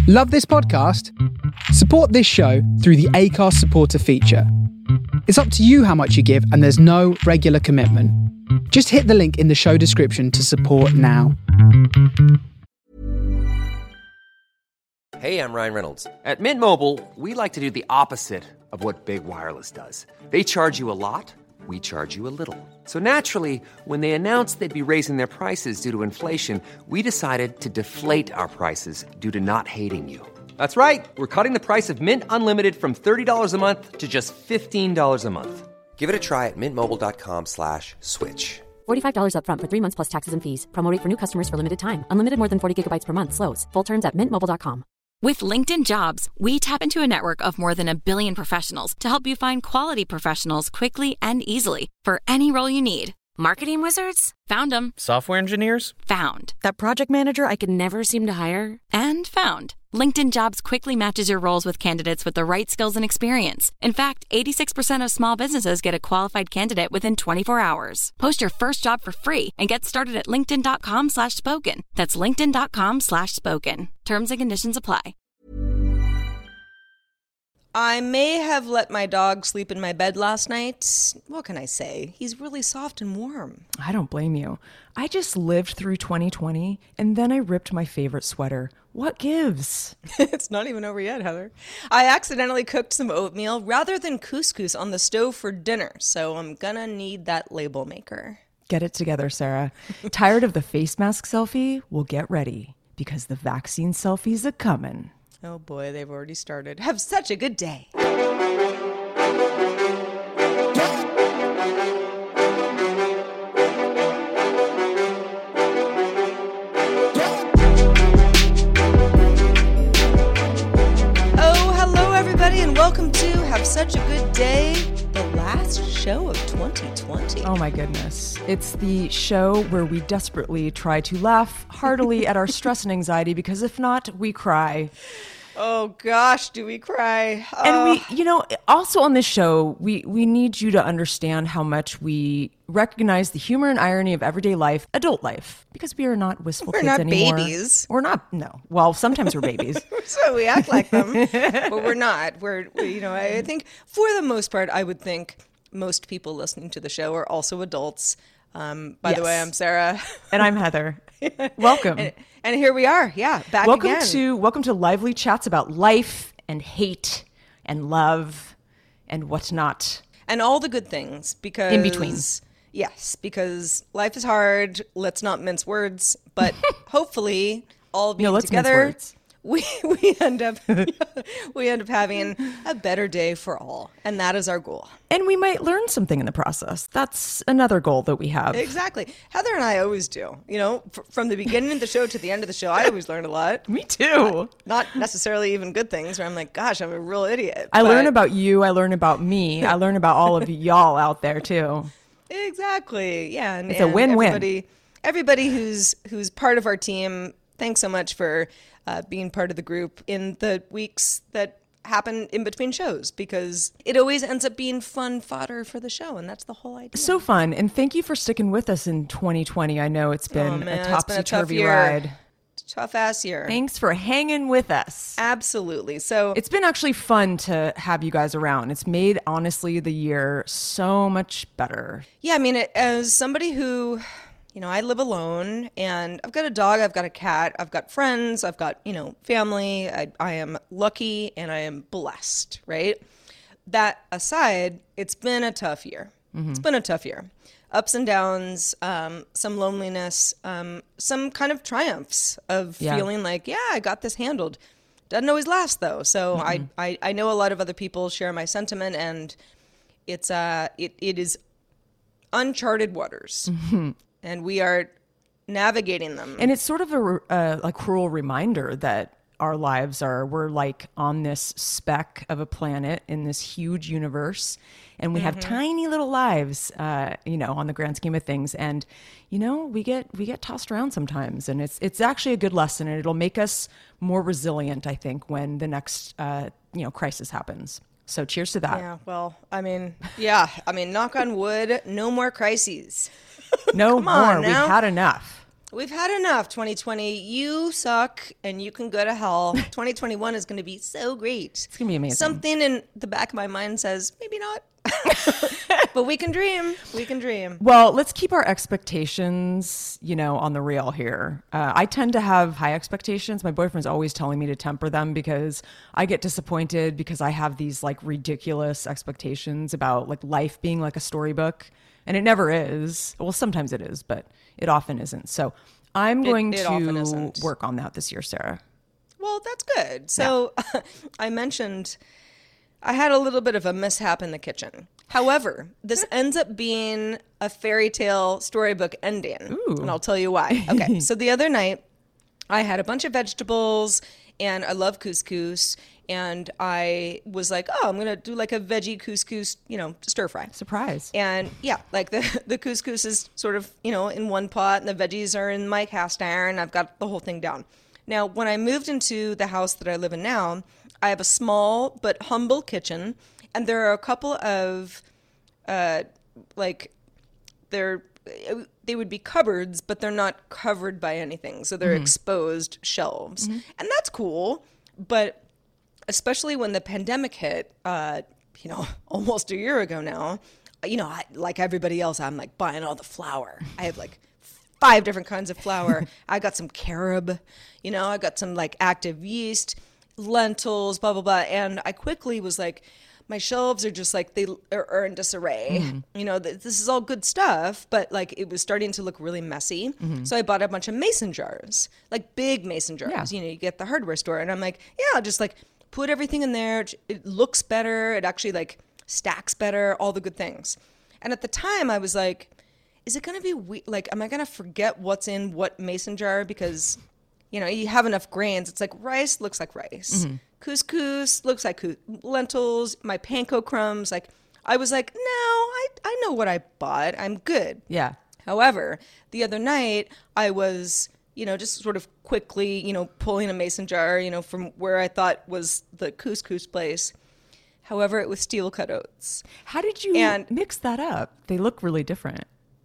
Love this podcast? Support this show through the Acast supporter feature. It's up to you how much you give, and there's no regular commitment. Just hit the link in the show description to support now. Hey, I'm Ryan Reynolds. At Mint Mobile, we like to do the opposite of what Big Wireless does. They charge you a lot, we charge you a little. So naturally, when they announced they'd be raising their prices due to inflation, we decided to deflate our prices due to not hating you. That's right. We're cutting the price of Mint Unlimited from $30 a month to just $15 a month. Give it a try at mintmobile.com/switch. $45 up front for 3 months plus taxes and fees. Promo rate for new customers for limited time. Unlimited more than 40 gigabytes per month. Slows full terms at mintmobile.com. With LinkedIn Jobs, we tap into a network of more than 1 billion professionals to help you find quality professionals quickly and easily for any role you need. Marketing wizards? Found them. Software engineers? Found. That project manager I could never seem to hire? And found. LinkedIn Jobs quickly matches your roles with candidates with the right skills and experience. In fact, 86% of small businesses get a qualified candidate within 24 hours. Post your first job for free and get started at linkedin.com/spoken. That's linkedin.com/spoken. Terms and conditions apply. I may have let my dog sleep in my bed last night. What can I say? He's really soft and warm. I don't blame you. I just lived through 2020 and then I ripped my favorite sweater. What gives? It's not even over yet, Heather. I accidentally cooked some oatmeal rather than couscous on the stove for dinner, so I'm gonna need that label maker. Get it together, Sarah. Tired of the face mask selfie? Well, get ready, because the vaccine selfies are coming. Oh boy, they've already started. Have such a good day. And welcome to Have Such a Good Day, the last show of 2020. Oh my goodness. It's the show where we desperately try to laugh heartily at our stress and anxiety, because if not, we cry. Oh gosh, do we cry. And we, also on this show, we need you to understand how much we recognize the humor and irony of everyday life, adult life, because we are not wistful kids anymore. We're not babies. We're not, no. Well, sometimes we're babies. So we act like them, but we're not. I think for the most part, I would think most people listening to the show are also adults. By the way, I'm Sarah. And I'm Heather. Welcome. And here we are, back again. Welcome to lively chats about life and hate and love and whatnot. And all the good things, because... In between. Yes, because life is hard. Let's not mince words. But hopefully, all being together, we end up having a better day for all. And that is our goal. And we might learn something in the process. That's another goal that we have. Exactly. Heather and I always do. From the beginning of the show to the end of the show, I always learn a lot. Me too. Not necessarily even good things where I'm like, gosh, I'm a real idiot. I learn about you. I learn about me. I learn about all of y'all out there too. Exactly. Yeah. And, it's a win-win. Everybody who's part of our team, thanks so much for being part of the group in the weeks that happen in between shows, because it always ends up being fun fodder for the show, and that's the whole idea. So fun. And thank you for sticking with us in 2020. I know it's been a topsy-turvy ride. Tough-ass year. Thanks for hanging with us. Absolutely. So it's been actually fun to have you guys around. It's made, honestly, the year so much better. Yeah, I mean, as somebody who, I live alone, and I've got a dog, I've got a cat, I've got friends, I've got, family. I am lucky and I am blessed, right? That aside, it's been a tough year. Mm-hmm. It's been a tough year. Ups and downs, some loneliness, some kind of triumphs of feeling like, I got this handled. Doesn't always last though. So I know a lot of other people share my sentiment, and it's it is uncharted waters, and we are navigating them. And it's sort of a cruel reminder that our lives we're like on this speck of a planet in this huge universe, and we have tiny little lives, on the grand scheme of things. And, we get tossed around sometimes, and it's actually a good lesson, and it'll make us more resilient, I think, when the next, crisis happens. So cheers to that. Yeah. Well, knock on wood, no more crises. No more. We've had enough. We've had enough, 2020. You suck and you can go to hell. 2021 is going to be so great. It's going to be amazing. Something in the back of my mind says, maybe not. But we can dream. We can dream. Well, let's keep our expectations, on the real here. I tend to have high expectations. My boyfriend's always telling me to temper them because I get disappointed because I have these like ridiculous expectations about like life being like a storybook. And it never is. Well, sometimes it is, but it often isn't. So I'm going to work on that this year, Sarah. Well, that's good. So I mentioned I had a little bit of a mishap in the kitchen. However, this ends up being a fairy tale storybook ending. Ooh. And I'll tell you why. Okay, so the other night I had a bunch of vegetables and I love couscous. And I was like, oh, I'm going to do like a veggie couscous, stir fry. Surprise. And yeah, like the couscous is sort of, in one pot and the veggies are in my cast iron. I've got the whole thing down. Now, when I moved into the house that I live in now, I have a small but humble kitchen. And there are a couple of, they would be cupboards, but they're not covered by anything. So they're exposed shelves. Mm-hmm. And that's cool. But especially when the pandemic hit, almost a year ago now, I, like everybody else, I'm like buying all the flour. I have like 5 different kinds of flour. I got some carob, I got some like active yeast, lentils, blah, blah, blah. And I quickly was like, my shelves are just like, they are in disarray. Mm-hmm. This is all good stuff, but like it was starting to look really messy. Mm-hmm. So I bought a bunch of mason jars, like big mason jars. Yeah. You get at the hardware store. And I'm like, yeah, I'll just like put everything in there. It looks better. It actually like stacks better, all the good things. And at the time I was like, is it going to be like, am I going to forget what's in what mason jar? Because, you have enough grains. It's like rice looks like rice. Mm-hmm. Couscous looks like lentils, my panko crumbs. Like I was like, no, I know what I bought. I'm good. Yeah. However, the other night I was, just sort of quickly, pulling a mason jar, from where I thought was the couscous place. However, it was steel cut oats. How did you mix that up? They look really different.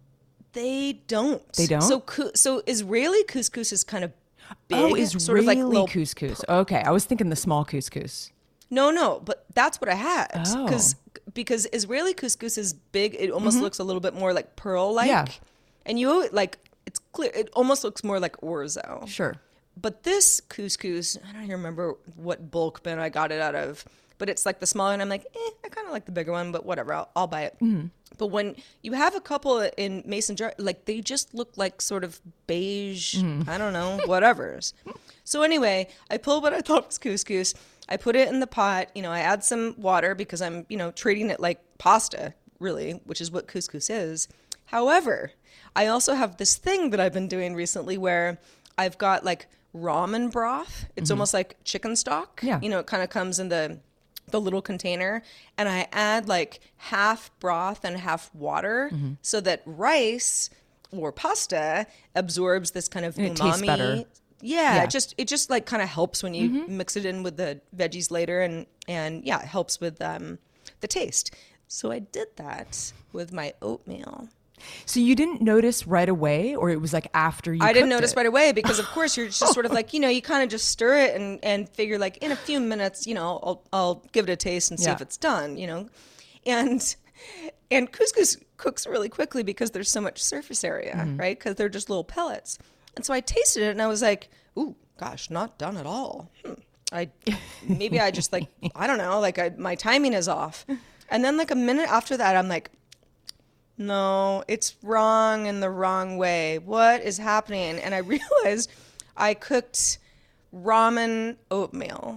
They don't. They don't? So Israeli couscous is kind of big. Oh, Israeli sort of like little couscous. Okay, I was thinking the small couscous. No, but that's what I had. Because Israeli couscous is big. It almost looks a little bit more like pearl-like. Yeah. And it's clear. It almost looks more like orzo. Sure. But this couscous, I don't even remember what bulk bin I got it out of, but it's like the smaller, and I'm like, I kind of like the bigger one, but whatever, I'll buy it. Mm-hmm. But when you have a couple in mason jar, like they just look like sort of beige, I don't know, whatever's. So anyway, I pulled what I thought was couscous. I put it in the pot. I add some water because I'm, treating it like pasta, really, which is what couscous is. However, I also have this thing that I've been doing recently where I've got like ramen broth. It's almost like chicken stock. Yeah. It kind of comes in the little container, and I add like half broth and half water so that rice or pasta absorbs this kind of umami. It tastes better. Yeah. It just like kind of helps when you mix it in with the veggies later, and yeah, it helps with the taste. So I did that with my oatmeal. So you didn't notice right away, or it was like after you I didn't notice right away because, of course, you're just sort of like, you kind of just stir it and figure like in a few minutes, I'll give it a taste and see if it's done, And couscous cooks really quickly because there's so much surface area, right? Because they're just little pellets. And so I tasted it and I was like, ooh, gosh, not done at all. Maybe I just like, I don't know, like my timing is off. And then like a minute after that, I'm like, no, it's wrong in the wrong way. What is happening? And I realized I cooked ramen oatmeal.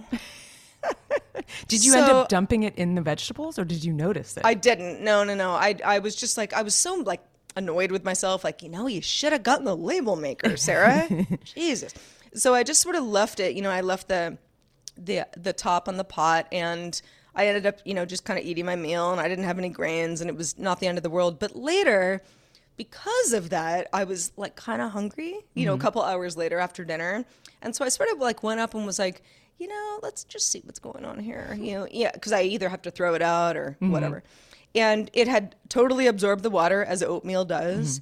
Did you end up dumping it in the vegetables, or did you notice it? I didn't. No. I was just like, I was so like annoyed with myself. Like, you should have gotten the label maker, Sarah. Jesus. So I just sort of left it. I left the top on the pot, and I ended up, just kind of eating my meal, and I didn't have any grains, and it was not the end of the world. But later, because of that, I was like kind of hungry, a couple hours later after dinner. And so I sort of like went up and was like, let's just see what's going on here. Because I either have to throw it out or whatever. And it had totally absorbed the water as oatmeal does.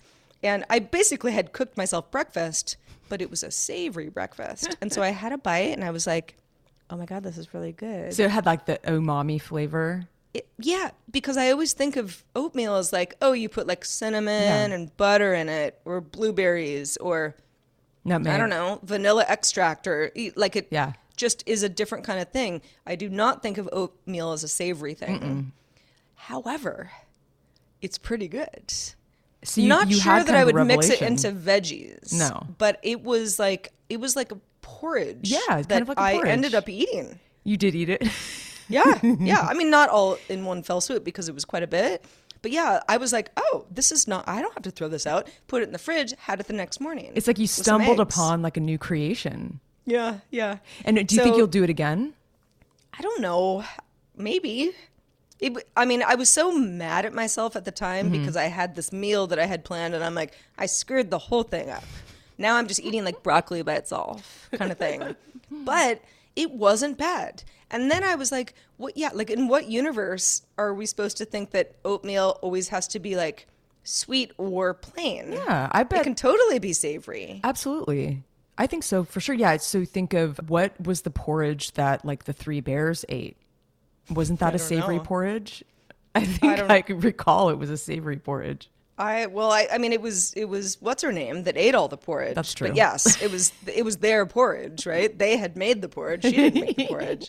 And I basically had cooked myself breakfast, but it was a savory breakfast. And so I had a bite and I was like, oh my God, this is really good. So it had like the umami flavor. Yeah, because I always think of oatmeal as like, oh, you put like cinnamon and butter in it, or blueberries, or Nutmeg. I don't know, vanilla extract, or like it Yeah. just is a different kind of thing. I do not think of oatmeal as a savory thing. However, it's pretty good. So Not you sure had that kind I of a would mix it revelation. into veggies. No. But it was like a porridge. Yeah, it's that kind of like a I porridge. ended up eating. You did eat it. Yeah, yeah. I mean, not all in one fell swoop because it was quite a bit. But yeah, I was like, oh, this is not, I don't have to throw this out. Put it in the fridge, had it the next morning. It's like you with some stumbled eggs. upon like a new creation. Yeah, yeah. And do you think So- you'll do it again? I don't know. Maybe. I mean, I was so mad at myself at the time because I had this meal that I had planned and I'm like, I screwed the whole thing up. Now I'm just eating like broccoli by itself kind of thing. But it wasn't bad. And then I was like, what, yeah, like in what universe are we supposed to think that oatmeal always has to be like sweet or plain? Yeah, I bet. It can totally be savory. Absolutely. I think so for sure. Yeah. So think of what was the porridge that like the three bears ate? Wasn't that a savory know. porridge? I think I could recall it was a savory porridge. I mean it was what's her name that ate all the porridge. That's true. But yes, it was their porridge, right? They had made the porridge. She didn't make the porridge.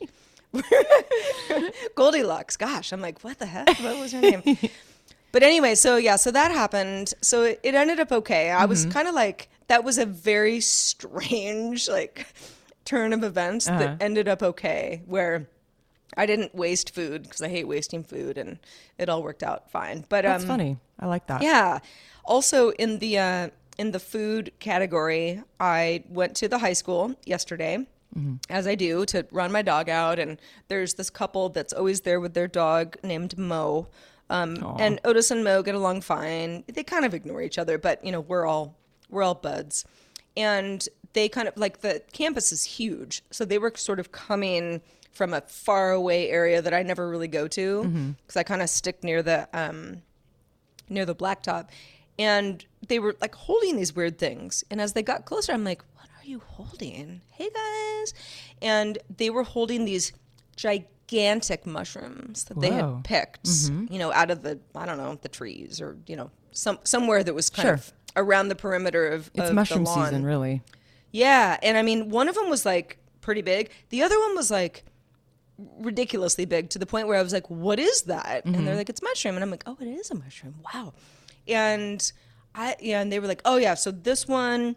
Goldilocks. Gosh, I'm like, what the heck? What was her name? But anyway, so that happened. So it ended up okay. I was kind of like, that was a very strange like turn of events that ended up okay, where I didn't waste food because I hate wasting food, and it all worked out fine. But That's funny. I like that. yeah. Also in the food category, I went to the high school yesterday, as I do, to run my dog out, and there's this couple that's always there with their dog named Mo. And Otis and Mo get along fine. They kind of ignore each other, but you know, we're all buds. And they kind of like, the campus is huge. So they were sort of coming from a far away area that I never really go to, because I kind of stick near the blacktop. And they were like holding these weird things. And as they got closer, I'm like, what are you holding? Hey guys. And they were holding these gigantic mushrooms that they Whoa. had picked, you know, out of the, I don't know, the trees, or, you know, somewhere that was kind of around the perimeter of It's of mushroom the lawn. season, really. Yeah. And I mean, one of them was like pretty big. The other one was like ridiculously big, to the point where I was like, what is that? And they're like, it's mushroom. And I'm like, oh, it is a mushroom. Wow. And and they were like, oh yeah, so this one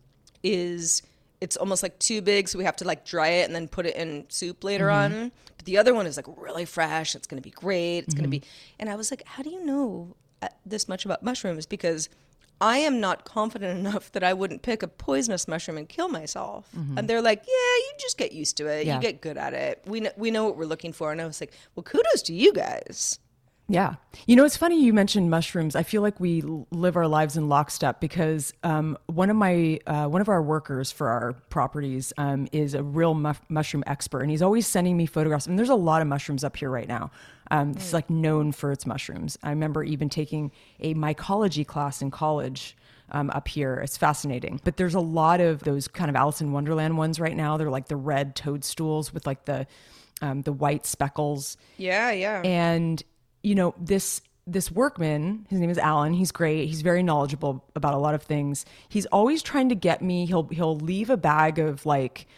it's almost like too big, so we have to like dry it and then put it in soup later on. But the other one is like really fresh. It's going to be great. It's going to be, and I was like, how do you know this much about mushrooms? Because I am not confident enough that I wouldn't pick a poisonous mushroom and kill myself. And they're like, yeah, you just get used to it. Yeah. You get good at it. We know what we're looking for. And I was like, well, kudos to you guys. Yeah. You know, it's funny you mentioned mushrooms. I feel like we live our lives in lockstep, because one of our workers for our properties is a real mushroom expert, and he's always sending me photographs. And there's a lot of mushrooms up here right now. It's like known for its mushrooms. I remember even taking a mycology class in college up here. It's fascinating. But there's a lot of those kind of Alice in Wonderland ones right now. They're like the red toadstools with like the white speckles. Yeah, yeah. And you know, this workman, his name is Alan. He's great. He's very knowledgeable about a lot of things. He's always trying to get me. He'll leave a bag of like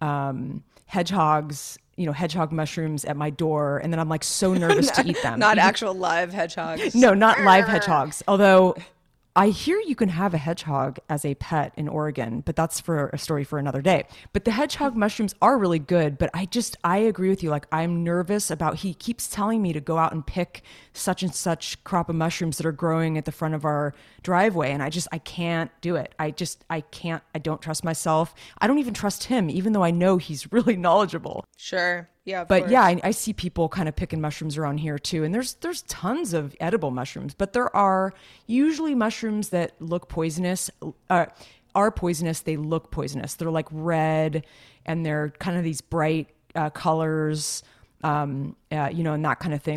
hedgehogs, you know, hedgehog mushrooms at my door, and then I'm like so nervous to eat them. Not actual live hedgehogs. No, not live hedgehogs. Although I hear you can have a hedgehog as a pet in Oregon, but that's for a story for another day. But the hedgehog mushrooms are really good, but I agree with you. Like, I'm nervous about, he keeps telling me to go out and pick such and such crop of mushrooms that are growing at the front of our driveway. And I can't do it. I don't trust myself. I don't even trust him, even though I know he's really knowledgeable. Sure. Yeah. But yeah, I see people kind of picking mushrooms around here too. And there's tons of edible mushrooms, but there are usually mushrooms that look poisonous, are poisonous. They look poisonous. They're like red, and they're kind of these bright colors, you know, and that kind of thing. Like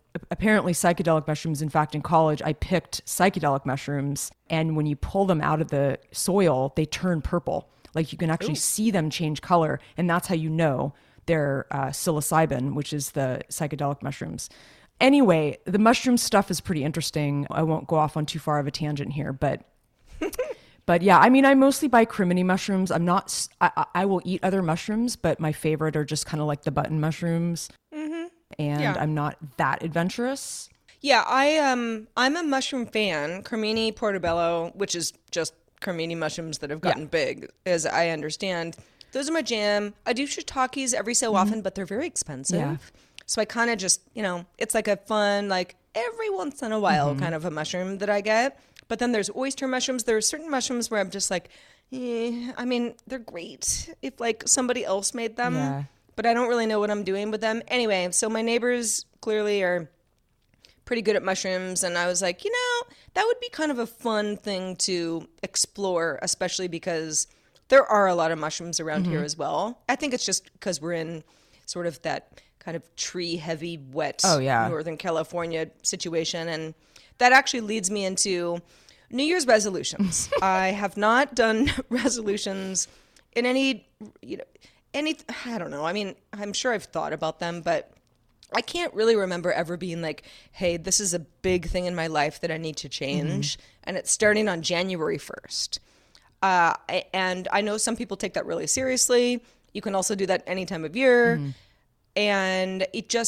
apparently psychedelic mushrooms, in fact, in college, I picked psychedelic mushrooms. And when you pull them out of the soil, they turn purple. Like you can actually see them change color. And that's how you know they're psilocybin, which is the psychedelic mushrooms. Anyway, the mushroom stuff is pretty interesting. I won't go off on too far of a tangent here, but yeah, I mean, I mostly buy crimini mushrooms. I will eat other mushrooms, but my favorite are just kind of like the button mushrooms. And I'm not that adventurous. Yeah, I'm a mushroom fan. Cremini portobello, which is just cremini mushrooms that have gotten big, as I understand. Those are my jam. I do shiitakes every so often, but they're very expensive. Yeah. So I kind of just, it's like a fun, like every once in a while kind of a mushroom that I get. But then there's oyster mushrooms. There are certain mushrooms where I'm just like, I mean, they're great if like somebody else made them. Yeah. But I don't really know what I'm doing with them. Anyway, so my neighbors clearly are pretty good at mushrooms. And I was like, that would be kind of a fun thing to explore, especially because there are a lot of mushrooms around here as well. I think it's just because we're in sort of that kind of tree-heavy, wet Northern California situation. And that actually leads me into New Year's resolutions. I have not done resolutions in any, I don't know. I mean, I'm sure I've thought about them, but I can't really remember ever being like, hey, this is a big thing in my life that I need to change. And it's starting on January 1st. And I know some people take that really seriously. You can also do that any time of year. And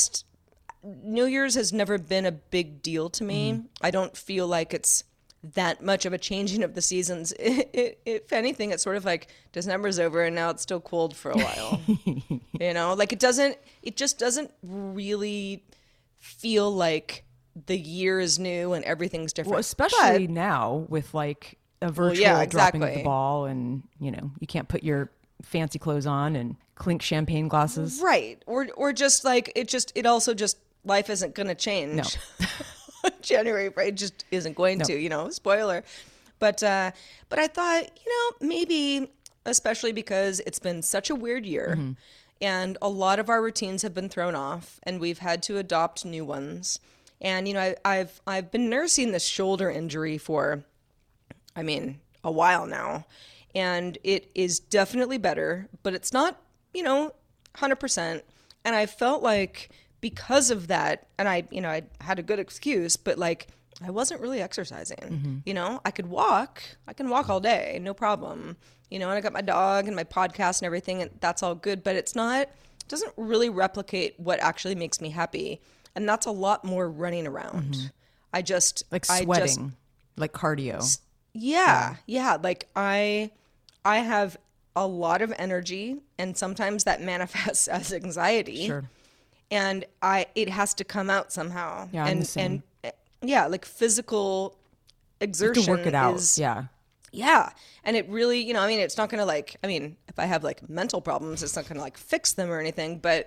New Year's has never been a big deal to me. I don't feel like it's that much of a changing of the seasons. If anything, it's sort of like December's over and now it's still cold for a while. Like it just doesn't really feel like the year is new and everything's different. Well, especially now with like a virtual dropping of the ball and, you can't put your fancy clothes on and clink champagne glasses. Right. Or just like, it also just, life isn't going to change. No. January, right? Just isn't going to, spoiler. But I thought, maybe, especially because it's been such a weird year and a lot of our routines have been thrown off and we've had to adopt new ones. And, I've been nursing this shoulder injury for, a while now. And it is definitely better, but it's not, 100%. And I felt like because of that, and I had a good excuse, but like I wasn't really exercising. I can walk all day, no problem. And I got my dog and my podcast and everything, and that's all good, but it doesn't really replicate what actually makes me happy. And that's a lot more running around. I just like sweating, like cardio. Yeah. Like I have a lot of energy, and sometimes that manifests as anxiety. Sure. And it has to come out somehow. Yeah, and like physical exertion. You have to work it out. Yeah. And it really, it's not going to if I have like mental problems, it's not going to like fix them or anything, but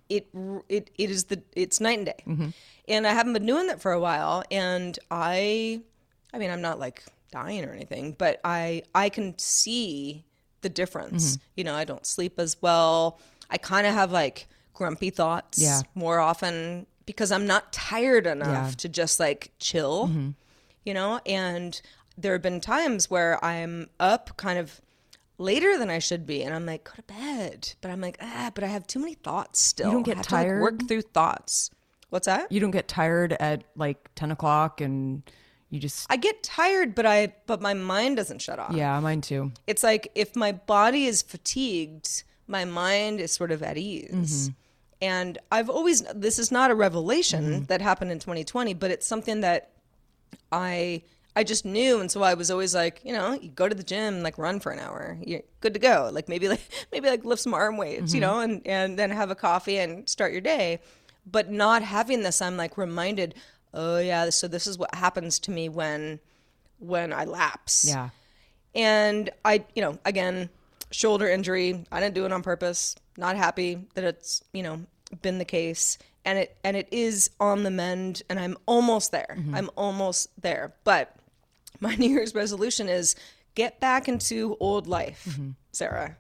it's night and day. And I haven't been doing that for a while. And I'm not like dying or anything, but I can see the difference. I don't sleep as well. I kind of have like grumpy thoughts more often because I'm not tired enough to just like chill, and there have been times where I'm up kind of later than I should be, and I'm like, go to bed, but I'm like, but I have too many thoughts still. You don't get tired? to, like, work through thoughts. What's that? You don't get tired at like 10 o'clock and you just... I get tired, but my mind doesn't shut off. Yeah, mine too. It's like if my body is fatigued, my mind is sort of at ease. And this is not a revelation that happened in 2020, but it's something that I just knew. And so I was always like, you go to the gym, like run for an hour, you're good to go. Like maybe lift some arm weights, and then have a coffee and start your day. But not having this, I'm like reminded, oh yeah, so this is what happens to me when I lapse. Yeah. And I, again, shoulder injury, I didn't do it on purpose. Not happy that it's, been the case. And it is on the mend, and I'm almost there. I'm almost there. But my New Year's resolution is get back into old life, Sarah.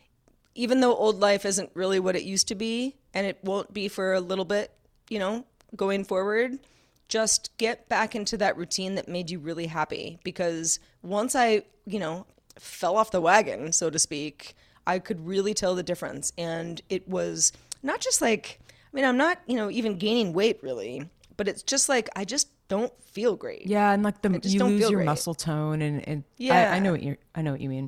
Even though old life isn't really what it used to be, and it won't be for a little bit, going forward, just get back into that routine that made you really happy. Because once I, fell off the wagon, so to speak, I could really tell the difference. And it was not just like, I'm not, even gaining weight really, but it's just like, I just don't feel great. Yeah. And like you lose your great. Muscle tone and yeah. I know what you mean.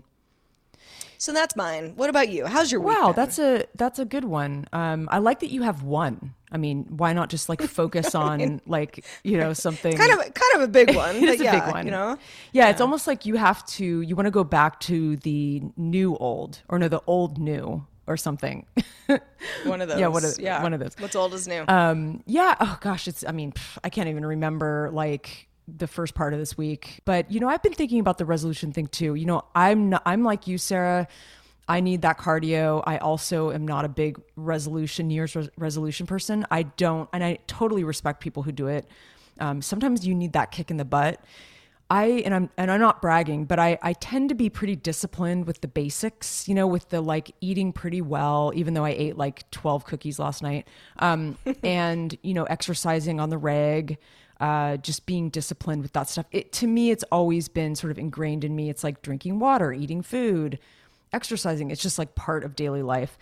So that's mine. What about you? How's your week? Wow, been? that's a good one. I like that you have one. I mean, why not just like focus on like, something kind of a big one. It's but a big one. Yeah, it's almost like you want to go back to the new old, or no, the old new or something. One of those. One of those. What's old is new. Yeah. Oh gosh, I can't even remember like the first part of this week, but I've been thinking about the resolution thing too. I'm like you, Sarah. I need that cardio. I also am not a big New Year's resolution person. I totally respect people who do it. Sometimes you need that kick in the butt. I'm not bragging, but I tend to be pretty disciplined with the basics, with the like eating pretty well, even though I ate like 12 cookies last night. And, exercising on the reg, just being disciplined with that stuff. To me, it's always been sort of ingrained in me. It's like drinking water, eating food, exercising. It's just like part of daily life.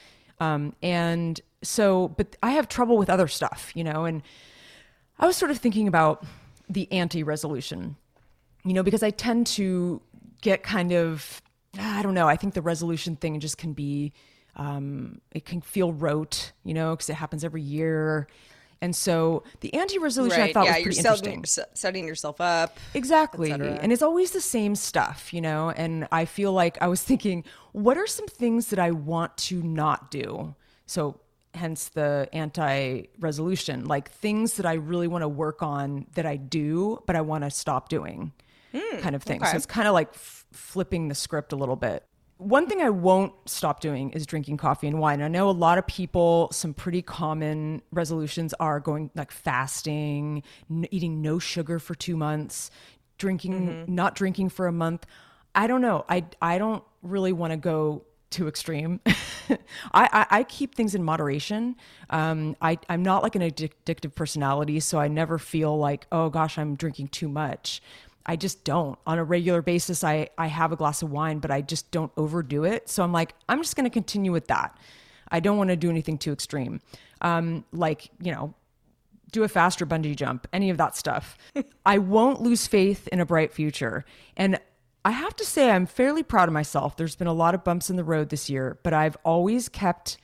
And so, but I have trouble with other stuff, and I was sort of thinking about the anti-resolution, because I tend to get kind of, I don't know, I think the resolution thing just can be, it can feel rote, because it happens every year. And so the anti-resolution I thought was pretty interesting. Setting yourself up. Exactly. And it's always the same stuff, and I feel like I was thinking, what are some things that I want to not do? So hence the anti-resolution, like things that I really want to work on that I do, but I want to stop doing kind of thing. Okay. So it's kind of like flipping the script a little bit. One thing I won't stop doing is drinking coffee and wine. I know a lot of people, some pretty common resolutions are going like fasting, eating no sugar for 2 months, not drinking for a month. I don't know. I don't really want to go too extreme. I keep things in moderation. I'm not like an addictive personality, so I never feel like, oh gosh, I'm drinking too much. I just don't. On a regular basis, I have a glass of wine, but I just don't overdo it. So I'm like, I'm just going to continue with that. I don't want to do anything too extreme. Do a faster bungee jump, any of that stuff. I won't lose faith in a bright future. And I have to say, I'm fairly proud of myself. There's been a lot of bumps in the road this year, but I've always kept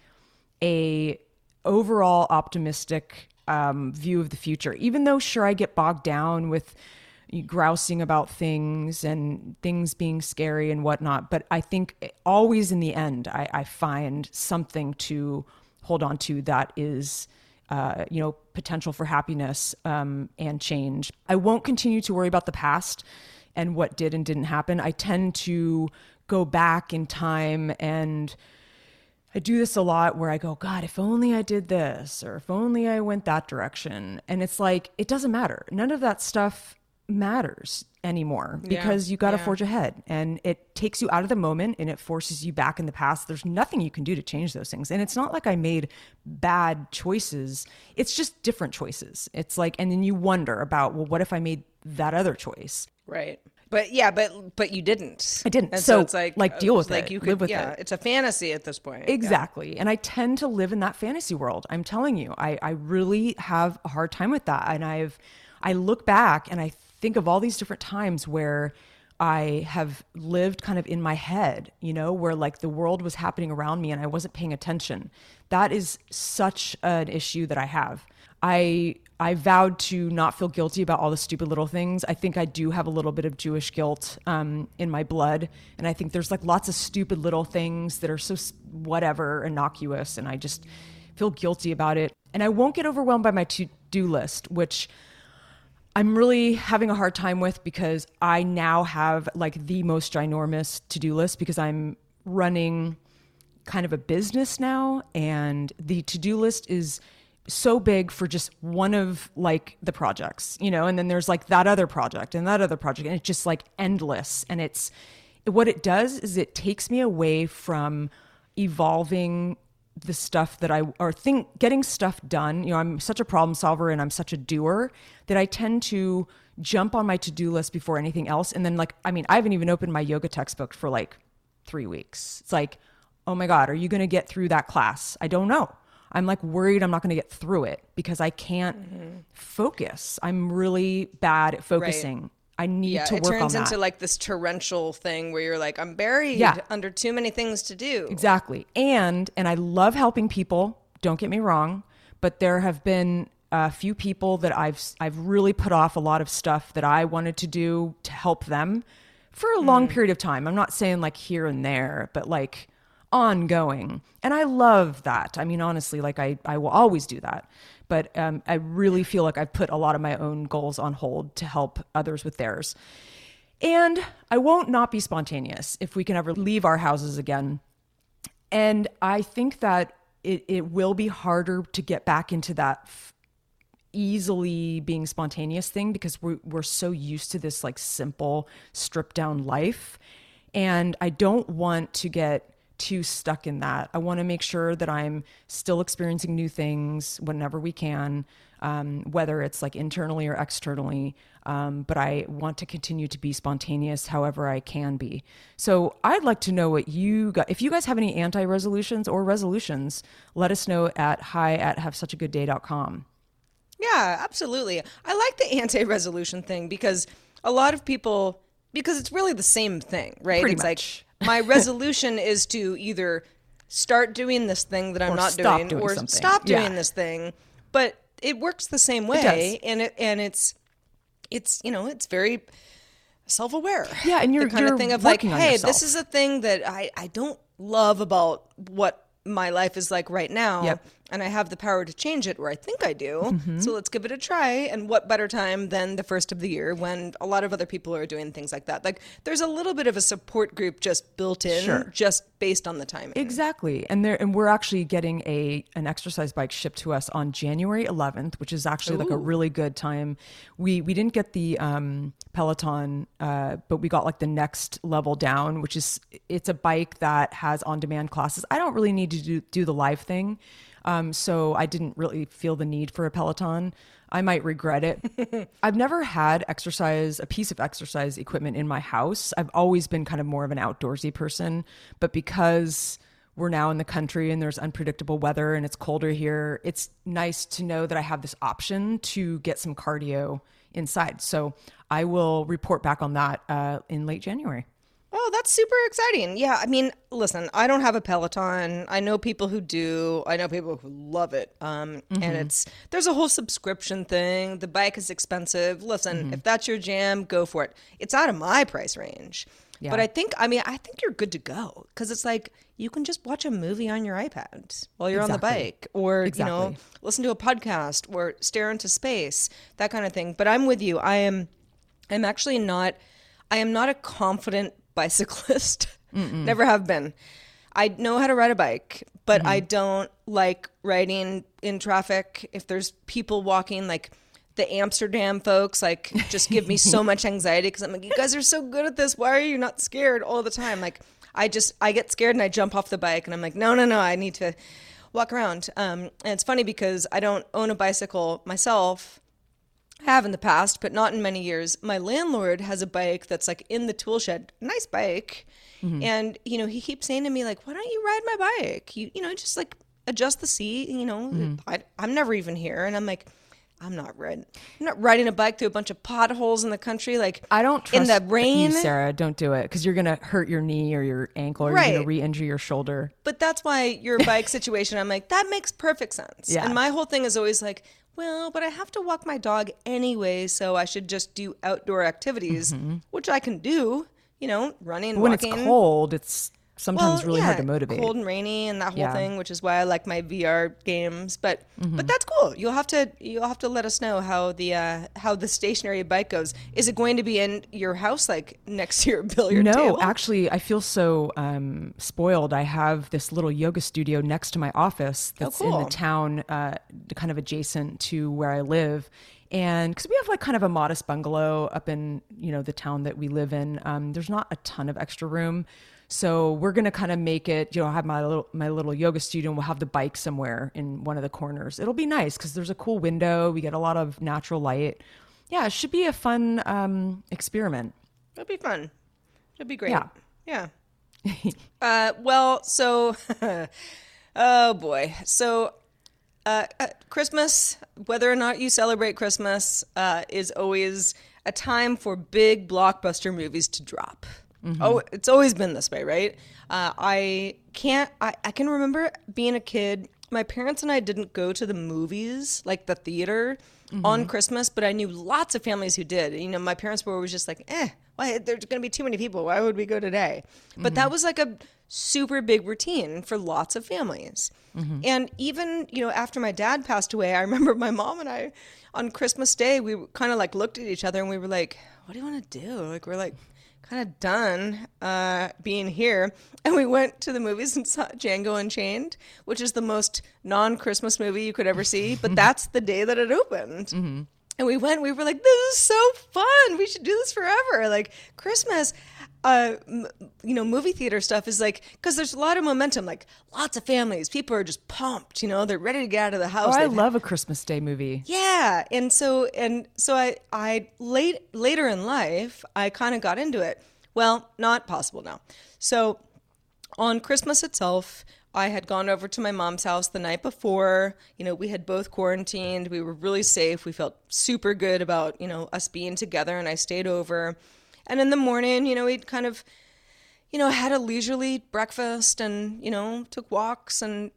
a overall optimistic view of the future, even though sure, I get bogged down with grousing about things and things being scary and whatnot. But I think always in the end, I find something to hold on to that is, potential for happiness and change. I won't continue to worry about the past and what did and didn't happen. I tend to go back in time, and I do this a lot where I go, God, if only I did this, or if only I went that direction. And it's like, it doesn't matter. None of that stuff matters anymore because you got to forge ahead, and it takes you out of the moment and it forces you back in the past. There's nothing you can do to change those things. And it's not like I made bad choices. It's just different choices. It's like, and then you wonder about, well, what if I made that other choice? Right. But you didn't. I didn't. And so it's like deal with like it. You could live with it. It's a fantasy at this point. Exactly. Yeah. And I tend to live in that fantasy world. I'm telling you, I really have a hard time with that. And I look back and I think of all these different times where I have lived kind of in my head, where like the world was happening around me and I wasn't paying attention. That is such an issue that I have. I vowed to not feel guilty about all the stupid little things. I think I do have a little bit of Jewish guilt in my blood. And I think there's like lots of stupid little things that are so whatever, innocuous. And I just feel guilty about it. And I won't get overwhelmed by my to-do list, which I'm really having a hard time with because I now have like the most ginormous to-do list because I'm running kind of a business now. And the to-do list is so big for just one of like the projects, and then there's like that other project and that other project, and it's just like endless. And what it does is it takes me away from evolving the stuff that getting stuff done. You know, I'm such a problem solver and I'm such a doer that I tend to jump on my to-do list before anything else. And then like, I mean, I haven't even opened my yoga textbook for like 3 weeks. It's like, oh my God, are you going to get through that class? I don't know. I'm like worried I'm not going to get through it because I can't focus. I'm really bad at focusing. Right. I need to work on that. It turns into like this torrential thing where you're like, I'm buried under too many things to do. Exactly. And I love helping people. Don't get me wrong, but there have been a few people that I've really put off a lot of stuff that I wanted to do to help them for a long period of time. I'm not saying like here and there, but like ongoing. And I love that. I mean, honestly, like I will always do that. But I really feel like I've put a lot of my own goals on hold to help others with theirs. And I won't not be spontaneous if we can ever leave our houses again. And I think that it will be harder to get back into that easily being spontaneous thing because we're so used to this like simple stripped down life. And I don't want to get too stuck in that. I want to make sure that I'm still experiencing new things whenever we can, whether it's like internally or externally. But I want to continue to be spontaneous however I can be. So I'd like to know what you got. If you guys have any anti-resolutions or resolutions, let us know at hi@havesuchagoodday.com. Yeah, absolutely. I like the anti-resolution thing because a lot of people, because it's really the same thing, right? Pretty it's much. Like my resolution is to either start doing this thing that I'm not doing or stop doing this thing. But it works the same way, and it's you know, it's very self-aware. Yeah, and you're the kind you're of thing of like, hey, this is a thing that I don't love about what my life is like right now. Yep. And I have the power to change it, or I think I do. So let's give it a try. And what better time than the first of the year when a lot of other people are doing things like that? Like there's a little bit of a support group just built in, just based on the timing. Exactly. And we're actually getting an exercise bike shipped to us on January 11th, which is actually like a really good time. We didn't get the Peloton, but we got like the next level down, which is, it's a bike that has on-demand classes. I don't really need to do the live thing. So I didn't really feel the need for a Peloton. I might regret it. I've never had a piece of exercise equipment in my house. I've always been kind of more of an outdoorsy person, but because we're now in the country and there's unpredictable weather and it's colder here, it's nice to know that I have this option to get some cardio inside. So I will report back on that in late January. Oh, that's super exciting. Yeah, I mean, listen, I don't have a Peloton. I know people who do. I know people who love it. And there's a whole subscription thing. The bike is expensive. Listen, if that's your jam, go for it. It's out of my price range. Yeah. But I think you're good to go because it's like you can just watch a movie on your iPad while you're on the bike, or you know, listen to a podcast or stare into space, that kind of thing. But I'm with you. I am not a confident bicyclist. Never have been. I know how to ride a bike, but I don't like riding in traffic. If there's people walking, like the Amsterdam folks, like just give me so much anxiety because I'm like, you guys are so good at this. Why are you not scared all the time? Like I get scared and I jump off the bike and I'm like, no, I need to walk around. And it's funny because I don't own a bicycle myself. I have in the past, but not in many years. My landlord has a bike that's like in the tool shed, nice bike. And, you know, he keeps saying to me like, why don't you ride my bike? You know, just like adjust the seat, you know, I'm never even here. And I'm like, I'm not riding a bike through a bunch of potholes in the country. Like I don't trust in the rain. You, Sarah, don't do it because you're going to hurt your knee or your ankle or you're going to re-injure your shoulder. But that's why your bike situation, I'm like, that makes perfect sense. Yeah. And my whole thing is always like, well, but I have to walk my dog anyway, so I should just do outdoor activities, which I can do, you know, running, when walking. When it's cold, it's sometimes really hard to motivate. Cold and rainy and that whole thing, which is why I like my VR games. But that's cool. You'll have to let us know how the stationary bike goes. Is it going to be in your house, like next to your billiard table? No, actually, I feel so spoiled. I have this little yoga studio next to my office that's in the town, kind of adjacent to where I live. And because we have like kind of a modest bungalow up in, you know, the town that we live in, there's not a ton of extra room. So we're going to kind of make it, you know, have my little yoga studio, and we'll have the bike somewhere in one of the corners. It'll be nice because there's a cool window. We get a lot of natural light. Yeah, it should be a fun experiment. It'll be fun. It'll be great. Yeah. Well, so, oh boy. So, Christmas, whether or not you celebrate Christmas, is always a time for big blockbuster movies to drop. Oh, it's always been this way, right? I can remember being a kid. My parents and I didn't go to the movies, like the theater, on Christmas, but I knew lots of families who did. You know, my parents were always just like, why, there's going to be too many people. Why would we go today? But that was like a super big routine for lots of families. And even, you know, after my dad passed away, I remember my mom and I on Christmas Day, we kind of like looked at each other and we were like, what do you want to do? Like, we're like kind of done being here. And we went to the movies and saw Django Unchained, which is the most non-Christmas movie you could ever see. But that's the day that it opened. And we went, we were like, this is so fun. We should do this forever. Like Christmas, you know, movie theater stuff is like, because there's a lot of momentum, like lots of families. People are just pumped, you know, they're ready to get out of the house. Oh, I love a Christmas Day movie. Yeah. And so I later in life, I kind of got into it. Well, not possible now. So on Christmas itself, I had gone over to my mom's house the night before. You know, we had both quarantined. We were really safe. We felt super good about, you know, us being together, and I stayed over. And in the morning, you know, we'd kind of, you know, had a leisurely breakfast and, you know, took walks, and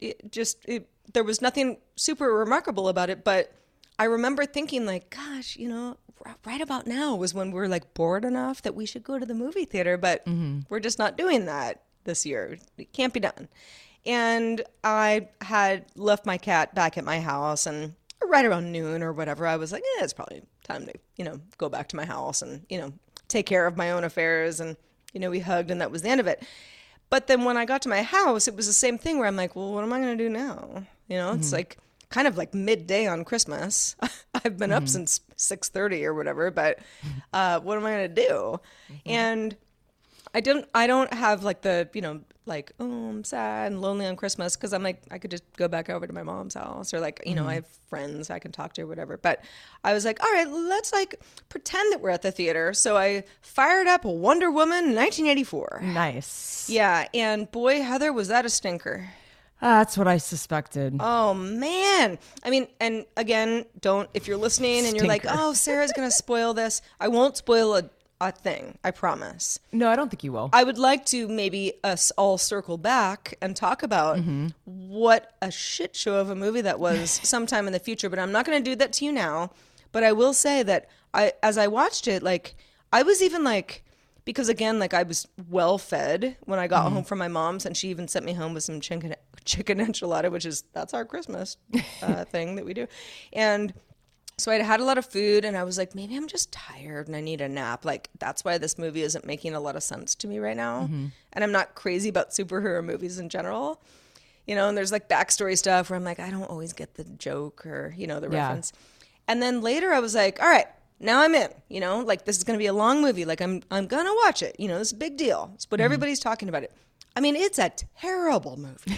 there was nothing super remarkable about it. But I remember thinking like, gosh, you know, right about now was when we were like bored enough that we should go to the movie theater, but we're just not doing that this year. It can't be done. And I had left my cat back at my house, and right around noon or whatever, I was like, it's probably time to, you know, go back to my house and, you know, take care of my own affairs. And, you know, we hugged, and that was the end of it. But then when I got to my house, it was the same thing where I'm like, well, what am I going to do now? You know, it's like kind of like midday on Christmas. I've been up since 6:30 or whatever, but what am I going to do? And I don't have like the, you know, like, oh, I'm sad and lonely on Christmas, because I'm like, I could just go back over to my mom's house, or like, you know, I have friends I can talk to or whatever. But I was like, all right, let's like pretend that we're at the theater. So I fired up Wonder Woman 1984. Nice. Yeah. And boy, Heather, was that a stinker. That's what I suspected. Oh, man. I mean, and again, if you're listening and you're like, oh, Sarah's going to spoil this. I won't spoil a thing, I promise. No, I don't think you will. I would like to maybe us all circle back and talk about what a shit show of a movie that was sometime in the future, but I'm not going to do that to you now. But I will say that as I watched it, like, I was even like, because again, like, I was well fed when I got home from my mom's, and she even sent me home with some chicken enchilada, that's our Christmas thing that we do. And so I had a lot of food, and I was like, maybe I'm just tired and I need a nap. Like, that's why this movie isn't making a lot of sense to me right now. And I'm not crazy about superhero movies in general, you know, and there's like backstory stuff where I'm like, I don't always get the joke or, you know, the reference. And then later I was like, all right, now I'm in, you know, like, this is going to be a long movie. Like, I'm going to watch it. You know, this is a big deal. It's what everybody's talking about it. I mean, it's a terrible movie.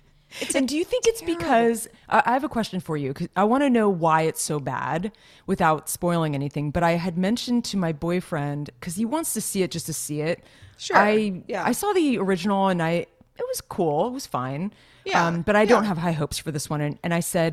And do you think it's because I have a question for you, because I want to know why it's so bad without spoiling anything. But I had mentioned to my boyfriend, because he wants to see it just to see it. Sure. I saw the original, and it was cool. It was fine. Yeah. But I don't have high hopes for this one. And I said,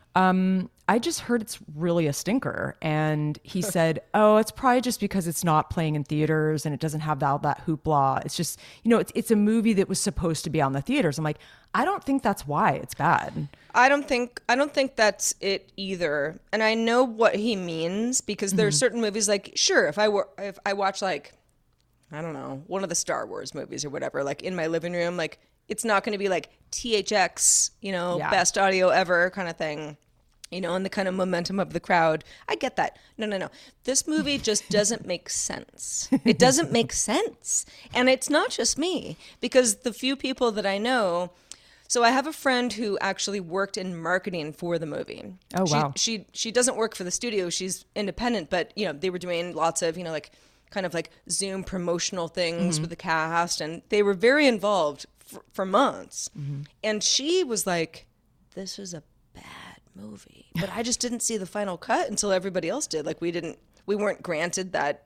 I just heard it's really a stinker. And he said, oh, it's probably just because it's not playing in theaters and it doesn't have all that hoopla. It's just, you know, it's a movie that was supposed to be on the theaters. I'm like, I don't think that's why it's bad. I don't think that's it either. And I know what he means, because there are certain movies, like, sure, if I watch, like, I don't know, one of the Star Wars movies or whatever, like, in my living room, like, it's not going to be like THX, you know, best audio ever kind of thing, you know, and the kind of momentum of the crowd. I get that. No. This movie just doesn't make sense. It doesn't make sense. And it's not just me, because the few people that I know, so I have a friend who actually worked in marketing for the movie. Oh, wow. She doesn't work for the studio. She's independent, but, you know, they were doing lots of, you know, like, kind of like Zoom promotional things with the cast, and they were very involved for months. And she was like, this was a bad movie, but I just didn't see the final cut until everybody else did. Like we weren't granted that,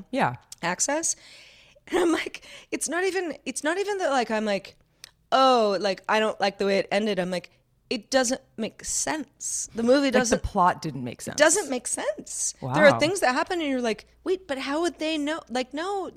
access. And I'm like, it's not even that like, I'm like, oh, like I don't like the way it ended. I'm like, it doesn't make sense. The movie doesn't. Like the plot didn't make sense. Doesn't make sense. Wow. There are things that happen and you're like, wait, but how would they know? Like, no,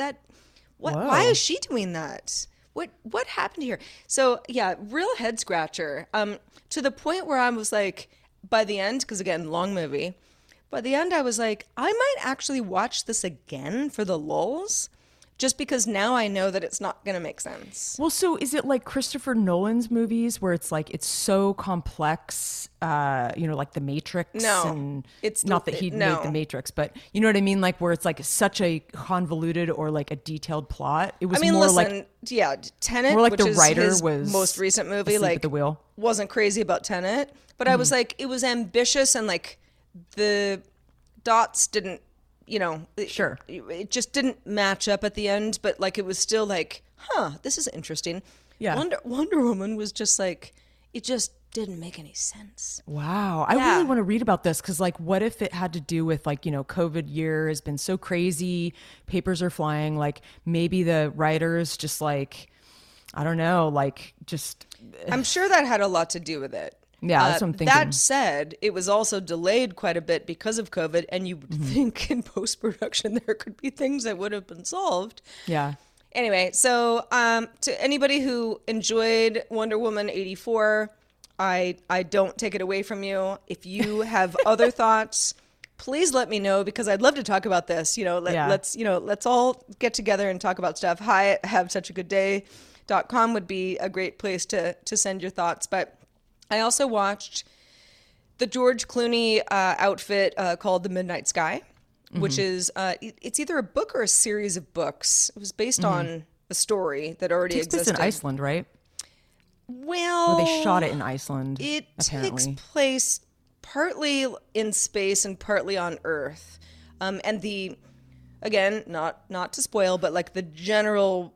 why is she doing that? What happened here? So yeah, real head scratcher. To the point where I was like, by the end, because again, long movie, by the end I was like, I might actually watch this again for the lulz, just because now I know that it's not going to make sense. Well, so is it like Christopher Nolan's movies where it's like it's so complex, like The Matrix? No, and it's not that he made The Matrix, but you know what I mean? Like where it's like such a convoluted or like a detailed plot. It was more like Tenet, more like which the is writer his was most recent movie, asleep like at the wheel. Wasn't crazy about Tenet, but I was like, it was ambitious and like the dots didn't. Sure. It just didn't match up at the end, but like it was still like, this is interesting. Yeah. Wonder Woman was just like, it just didn't make any sense. Wow. I really want to read about this because like what if it had to do with like, COVID year has been so crazy, papers are flying, like maybe the writers just like, I don't know, like just. I'm sure that had a lot to do with it. Yeah, that's what I'm thinking. That said, it was also delayed quite a bit because of COVID, and you would think in post-production there could be things that would have been solved. Yeah. Anyway, so to anybody who enjoyed Wonder Woman 84, I don't take it away from you. If you have other thoughts, please let me know because I'd love to talk about this. Let's all get together and talk about stuff. Hi at havesuchagoodday.com would be a great place to send your thoughts, but I also watched the George Clooney outfit called The Midnight Sky, which is, it's either a book or a series of books. It was based on a story that already existed. It takes place in Iceland, right? Well, or they shot it in Iceland, it apparently. takes place partly in space and partly on Earth. And again, not to spoil, but like the general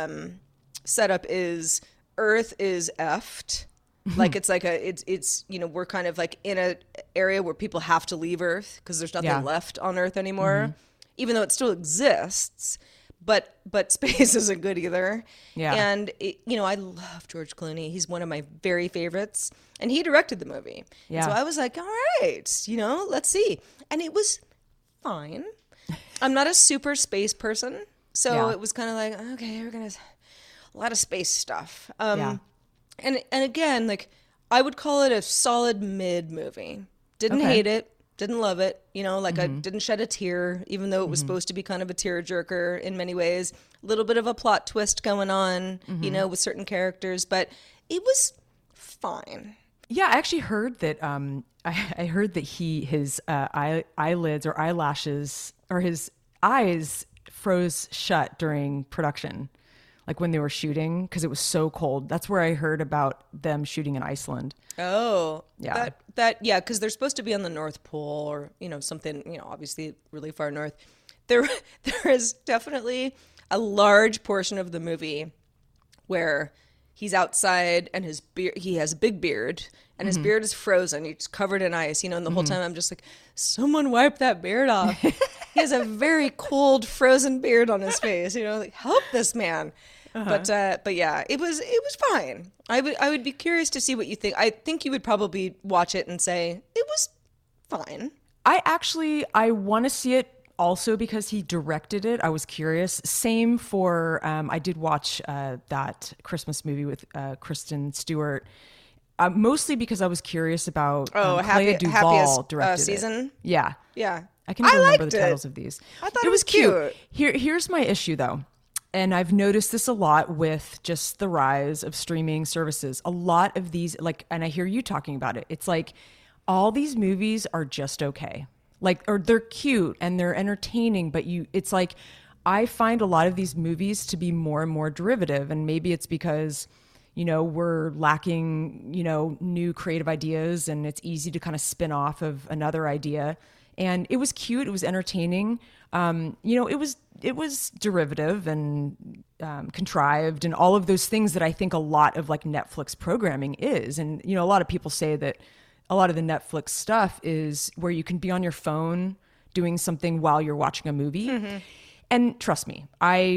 setup is Earth is effed. Like it's like it's we're kind of like in an area where people have to leave Earth because there's nothing left on Earth anymore, even though it still exists. But space isn't good either. Yeah. And I love George Clooney. He's one of my very favorites, and he directed the movie. Yeah. And so I was like, all right, let's see. And it was fine. I'm not a super space person, so it was kind of like, okay, we're gonna a lot of space stuff. And again, like I would call it a solid mid movie. Didn't hate it, didn't love it. I didn't shed a tear, even though it was supposed to be kind of a tearjerker in many ways. A little bit of a plot twist going on, with certain characters, but it was fine. Yeah, I actually heard that. I heard that his eyelids or eyelashes or his eyes froze shut during production. Like when they were shooting, because it was so cold. That's where I heard about them shooting in Iceland. Oh, yeah. Because they're supposed to be on the North Pole or, something, obviously really far north. There is definitely a large portion of the movie where he's outside and he has a big beard and his beard is frozen. He's covered in ice, and the whole time I'm just like, someone wipe that beard off. He has a very cold, frozen beard on his face. Like help this man. But yeah, it was fine. I would be curious to see what you think. I think you would probably watch it and say it was fine. I want to see it also because he directed it. I was curious. Same for I did watch that Christmas movie with Kristen Stewart. Mostly because I was curious about Clea Duvall directed season. It. Yeah. I can I remember the liked titles it. of these. I thought it was cute. Here's my issue though. And I've noticed this a lot with just the rise of streaming services. A lot of these, and I hear you talking about it. It's like all these movies are just okay. Or they're cute and they're entertaining, but it's like I find a lot of these movies to be more and more derivative. And maybe it's because, we're lacking, new creative ideas and it's easy to kind of spin off of another idea. And it was cute. It was entertaining. It was derivative and contrived and all of those things that I think a lot of like Netflix programming is. And, you know, a lot of people say that a lot of the Netflix stuff is where you can be on your phone doing something while you're watching a movie. Mm-hmm. And trust me,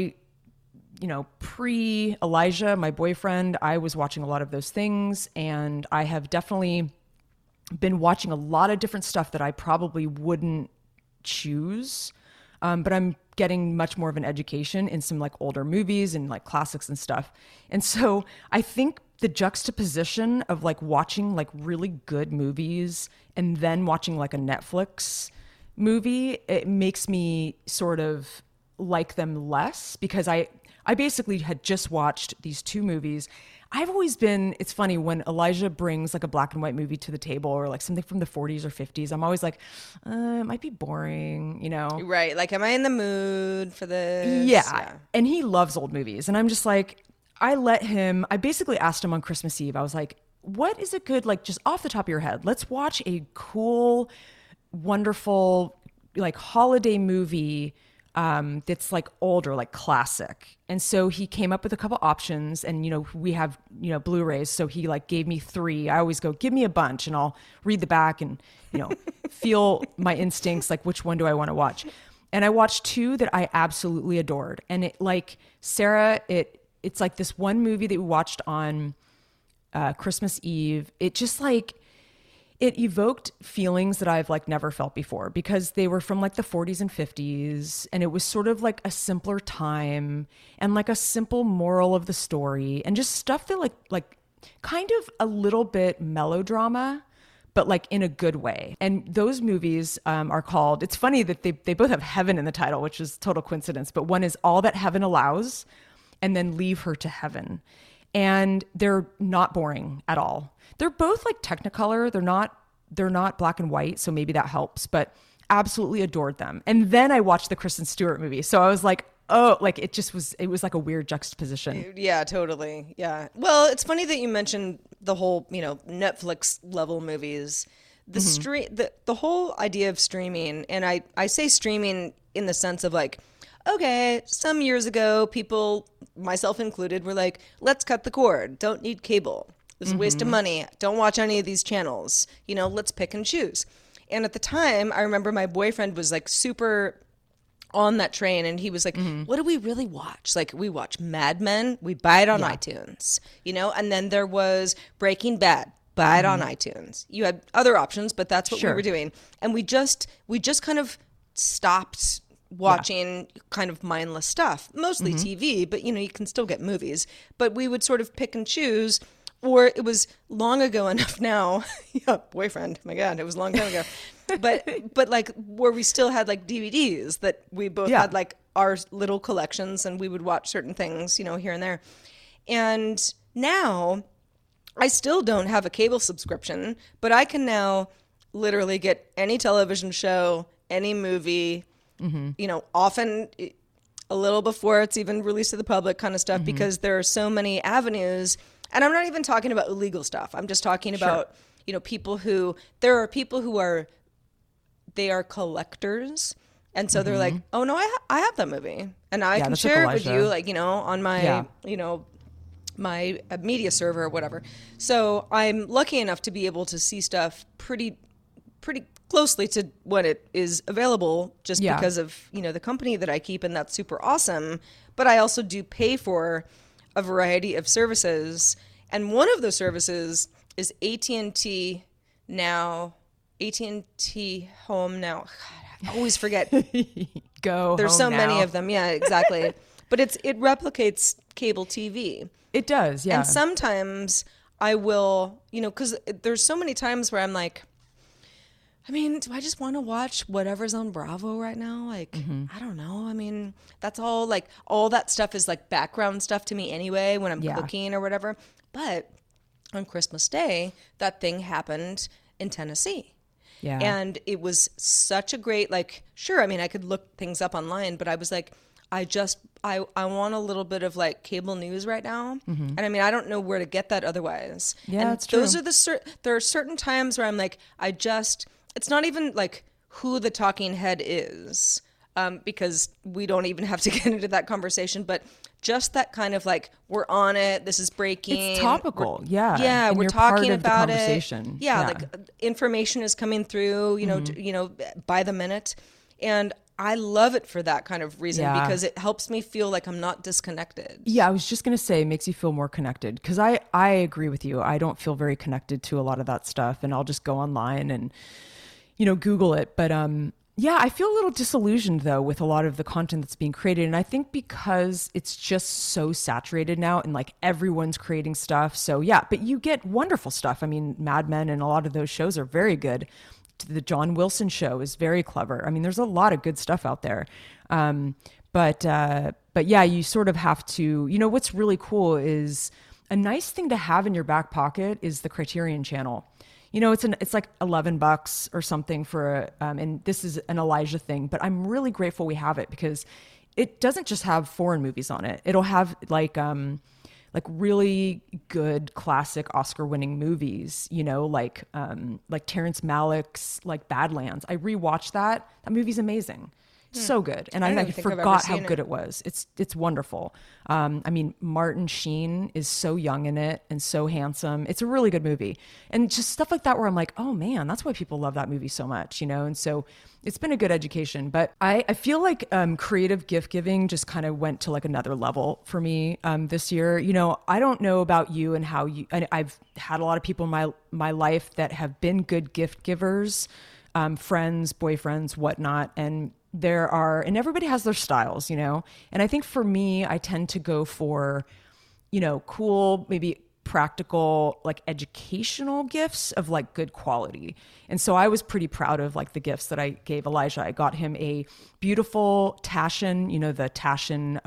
pre Elijah, my boyfriend, I was watching a lot of those things, and I have definitely been watching a lot of different stuff that I probably wouldn't choose. But I'm getting much more of an education in some like older movies and like classics and stuff. And so I think the juxtaposition of like watching like really good movies and then watching like a Netflix movie, it makes me sort of like them less, because I basically had just watched these two movies. I've always been, it's funny when Elijah brings like a black and white movie to the table or like something from the 40s or 50s, I'm always like, it might be boring, you know? Right. Like, am I in the mood for this? Yeah. And he loves old movies. And I'm just like, I basically asked him on Christmas Eve, I was like, what is a good, like just off the top of your head, let's watch a cool, wonderful, like holiday movie that's like older, like classic. And so he came up with a couple options, and, you know, we have, you know, Blu-rays. So he like gave me 3. I always go, give me a bunch and I'll read the back and, you know, feel my instincts. Like, which one do I want to watch? And I watched 2 that I absolutely adored. And it like, Sarah, it's like this one movie that we watched on Christmas Eve. It just like, it evoked feelings that I've like never felt before, because they were from like the 40s and 50s, and it was sort of like a simpler time and like a simple moral of the story and just stuff that like kind of a little bit melodrama, but like in a good way. And those movies are called, it's funny that they both have heaven in the title, which is total coincidence, but one is All That Heaven Allows and then Leave Her to Heaven. And they're not boring at all. They're both like Technicolor. They're not black and white, so maybe that helps, but absolutely adored them. And then I watched the Kristen Stewart movie. So I was like, oh, like it was like a weird juxtaposition. Yeah, totally. Yeah. Well, it's funny that you mentioned the whole, you know, Netflix level movies. The the whole idea of streaming, and I say streaming in the sense of like, okay, some years ago, people, myself included, were like, let's cut the cord. Don't need cable. This is a waste of money. Don't watch any of these channels. You know, let's pick and choose. And at the time, I remember my boyfriend was like super on that train, and he was like, what do we really watch? Like, we watch Mad Men. We buy it on iTunes, you know? And then there was Breaking Bad. Buy it on iTunes. You had other options, but that's what we were doing. And we just kind of stopped watching kind of mindless stuff, mostly TV, but, you know, you can still get movies. But we would sort of pick and choose. Or it was long ago enough now, boyfriend, my God, it was a long time ago. But like where we still had like DVDs that we both had like our little collections, and we would watch certain things, you know, here and there. And now I still don't have a cable subscription, but I can now literally get any television show, any movie, you know, often a little before it's even released to the public kind of stuff, because there are so many avenues. And I'm not even talking about illegal stuff. I'm just talking about, you know, there are people who are collectors. And so they're like, oh no, I have that movie, and I can share it with you, like, you know, on my, you know, my media server or whatever. So I'm lucky enough to be able to see stuff pretty closely to when it is available, just because of, you know, the company that I keep, and that's super awesome. But I also do pay for a variety of services, and one of those services is AT&T Now, AT&T Home Now. God, I always forget. There's so many of them. Yeah, exactly. But it replicates cable TV. It does, yeah. And sometimes I will, you know, because there's so many times where I'm like, I mean, do I just want to watch whatever's on Bravo right now? Like, I don't know. I mean, that's all, like, all that stuff is like background stuff to me anyway when I'm cooking or whatever. But on Christmas Day, that thing happened in Tennessee. Yeah. And it was such a great, like, sure, I mean, I could look things up online, but I was like, I want a little bit of like cable news right now. And I mean, I don't know where to get that otherwise. Yeah, and that's true. Those are there are certain times where I'm like, it's not even like who the talking head is. because we don't even have to get into that conversation, but just that kind of like, we're on it, this is breaking. It's topical, Yeah, and we're you're talking part of the about conversation. it. Yeah, like information is coming through, you know, by the minute. And I love it for that kind of reason because it helps me feel like I'm not disconnected. Yeah, I was just going to say, it makes you feel more connected, because I agree with you. I don't feel very connected to a lot of that stuff, and I'll just go online and, you know, Google it. But yeah, I feel a little disillusioned though with a lot of the content that's being created. And I think because it's just so saturated now and like everyone's creating stuff. So yeah, but you get wonderful stuff. I mean, Mad Men and a lot of those shows are very good. The John Wilson show is very clever. I mean, there's a lot of good stuff out there. But yeah, you sort of have to, you know, what's really cool is a nice thing to have in your back pocket is the Criterion Channel. You know, it's like $11 or something for and this is an Elijah thing, but I'm really grateful we have it because it doesn't just have foreign movies on it. It'll have like really good classic Oscar-winning movies, you know, like Terrence Malick's like Badlands. I rewatched that. That movie's amazing. So good. And I forgot how good it was. It's wonderful. I mean, Martin Sheen is so young in it and so handsome. It's a really good movie. And just stuff like that where I'm like, oh man, that's why people love that movie so much, you know? And so it's been a good education. But I feel like creative gift giving just kind of went to like another level for me this year. You know, I don't know about you and how you, and I've had a lot of people in my life that have been good gift givers, friends, boyfriends, whatnot. And everybody has their styles, you know? And I think for me, I tend to go for, you know, cool, maybe practical, like educational gifts of like good quality. And so I was pretty proud of like the gifts that I gave Elijah. I got him a beautiful Taschen, you know, the Taschen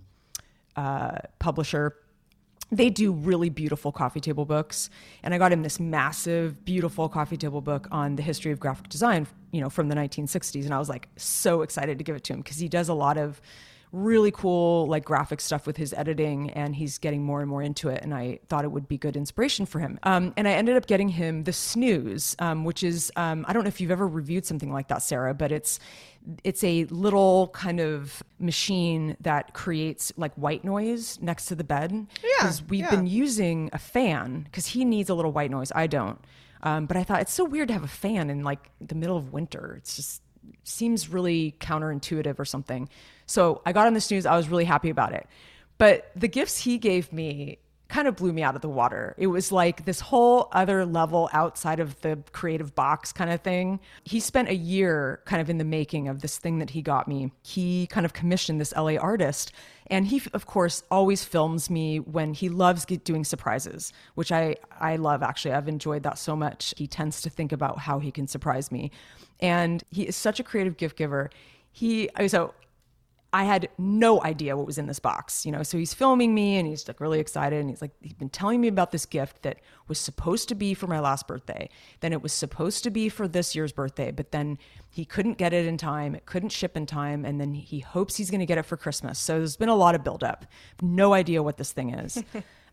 publisher. They do really beautiful coffee table books. And I got him this massive, beautiful coffee table book on the history of graphic design, you know, from the 1960s. And I was like so excited to give it to him because he does a lot of really cool like graphic stuff with his editing and he's getting more and more into it. And I thought it would be good inspiration for him. And I ended up getting him the Snooze, which is, I don't know if you've ever reviewed something like that, Sarah, but it's a little kind of machine that creates like white noise next to the bed. Because we've been using a fan because he needs a little white noise. I don't. But I thought it's so weird to have a fan in like the middle of winter. It's just seems really counterintuitive or something. So I got him the Snooze. I was really happy about it. But the gifts he gave me kind of blew me out of the water. It was like this whole other level outside of the creative box kind of thing. He spent a year kind of in the making of this thing that he got me. He kind of commissioned this LA artist. And he, of course, always films me when he loves doing surprises, which I love, actually. I've enjoyed that so much. He tends to think about how he can surprise me. And he is such a creative gift giver. So I had no idea what was in this box, you know, so he's filming me and he's like really excited. And he's been telling me about this gift that was supposed to be for my last birthday. Then it was supposed to be for this year's birthday, but then he couldn't get it in time. It couldn't ship in time. And then he hopes he's going to get it for Christmas. So there's been a lot of buildup. No idea what this thing is.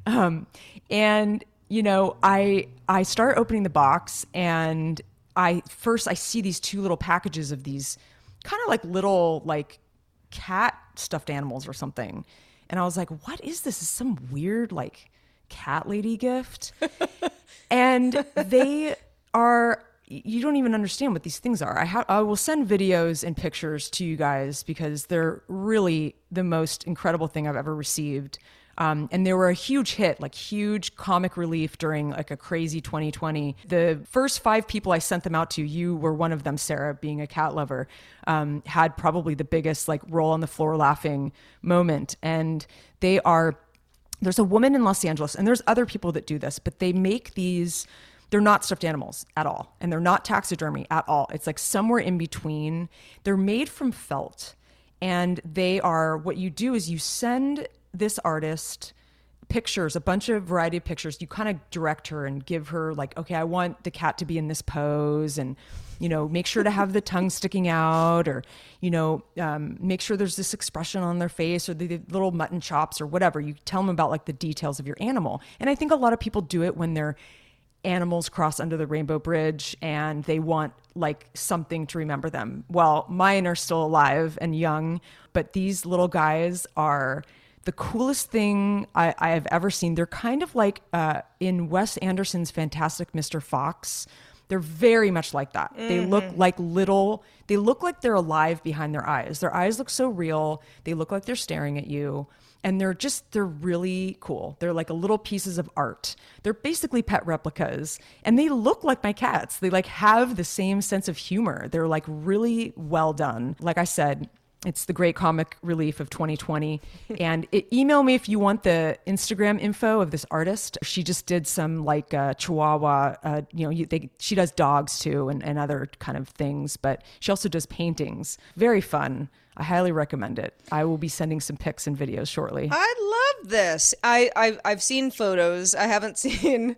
And, you know, I start opening the box and I see these two little packages of these kind of like little, like, cat stuffed animals or something. And I was like, what is this? Is some weird like cat lady gift? And they are, you don't even understand what these things are. I will send videos and pictures to you guys because they're really the most incredible thing I've ever received. And they were a huge hit, like huge comic relief during like a crazy 2020. The first 5 people I sent them out to, you were one of them, Sarah, being a cat lover, had probably the biggest like roll on the floor laughing moment. And there's a woman in Los Angeles, and there's other people that do this, but they make these, they're not stuffed animals at all. And they're not taxidermy at all. It's like somewhere in between. They're made from felt. And what you do is you send this artist pictures, a bunch of variety of pictures. You kind of direct her and give her like, okay, I want the cat to be in this pose and, you know, make sure to have the tongue sticking out or, you know, make sure there's this expression on their face or the little mutton chops or whatever. You tell them about like the details of your animal. And I think a lot of people do it when they're animals cross under the Rainbow Bridge and they want like something to remember them. Well, mine are still alive and young, but these little guys are the coolest thing I have ever seen. They're kind of like in Wes Anderson's Fantastic Mr. Fox. They're very much like that. They look like they look like they're alive behind their eyes. Their eyes look so real. They look like they're staring at you. And they're really cool. They're like little pieces of art. They're basically pet replicas. And they look like my cats. They like have the same sense of humor. They're like really well done. Like I said, it's the great comic relief of 2020. And email me if you want the Instagram info of this artist. She just did some like Chihuahua, she does dogs too and other kind of things, but she also does paintings. Very fun. I highly recommend it. I will be sending some pics and videos shortly. I love this. I've seen photos. I haven't seen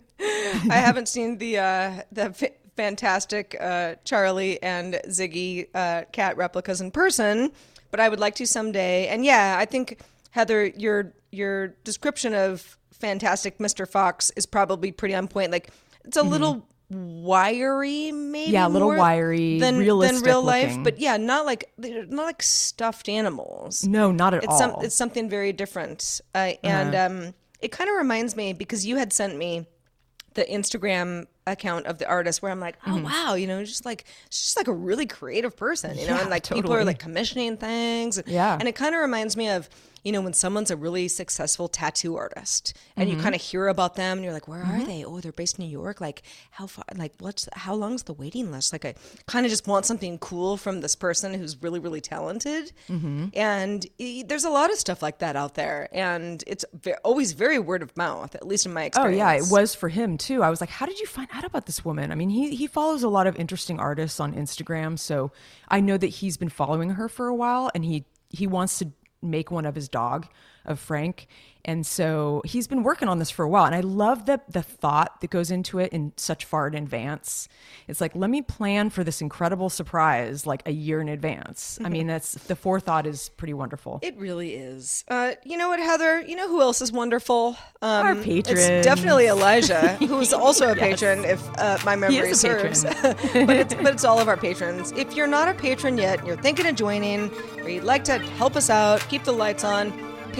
the fantastic Charlie and Ziggy cat replicas in person, but I would like to someday. And yeah, I think, Heather, your description of Fantastic Mr. Fox is probably pretty on point. Like, it's a little wiry, maybe. Yeah, a little wiry, than realistic real life, looking. but yeah, not like stuffed animals. No, not at all. It's something very different, and it kind of reminds me, because you had sent me the Instagram account of the artist, where I'm like, oh wow, she's just like a really creative person, and like people are like commissioning things, and it kind of reminds me of, when someone's a really successful tattoo artist and you kind of hear about them and you're like, where are they? Oh, they're based in New York. Like, how far, like how long's the waiting list? Like, I kind of just want something cool from this person who's really, really talented. And there's a lot of stuff like that out there. And it's always very word of mouth, at least in my experience. Oh yeah, it was for him too. I was like, how did you find out about this woman? I mean, he follows a lot of interesting artists on Instagram. So I know that he's been following her for a while, and he wants to make one of his dog, of Frank. And so he's been working on this for a while. And I love the thought that goes into it in such far in advance. It's like, let me plan for this incredible surprise like a year in advance. I mean, the forethought is pretty wonderful. It really is. You know what, Heather? You know who else is wonderful? Our patron. It's definitely Elijah, who's also a patron, if my memory serves. but it's all of our patrons. If you're not a patron yet, you're thinking of joining, or you'd like to help us out, keep the lights on,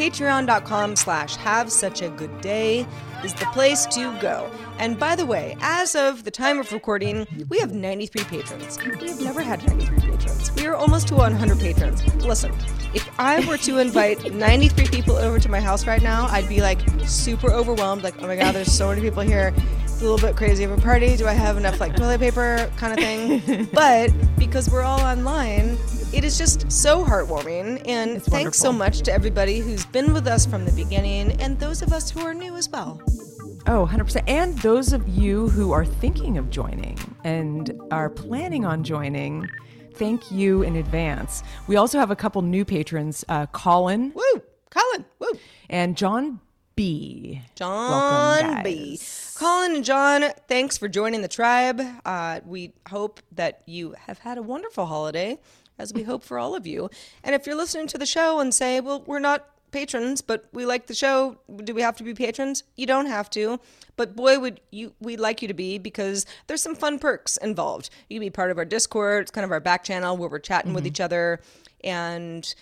patreon.com/havesuchagoodday is the place to go. And by the way, as of the time of recording, we have 93 patrons. We have never had 93 patrons. We are almost to 100 patrons. Listen, if I were to invite 93 people over to my house right now, I'd be like super overwhelmed. Like, oh my God, there's so many people here. It's a little bit crazy of a party. Do I have enough like toilet paper kind of thing? But because we're all online, it is just so heartwarming, and thanks so much to everybody who's been with us from the beginning, and those of us who are new as well. Oh, 100%. And those of you who are thinking of joining and are planning on joining, thank you in advance. We also have a couple new patrons, Colin. Woo! Colin! Woo! And John B. John B. Colin and John, thanks for joining the tribe. We hope that you have had a wonderful holiday, as we hope for all of you. And if you're listening to the show and say, well, we're not patrons, but we like the show, do we have to be patrons? You don't have to, but boy, we'd like you to be, because there's some fun perks involved. You can be part of our Discord. It's kind of our back channel where we're chatting with each other, and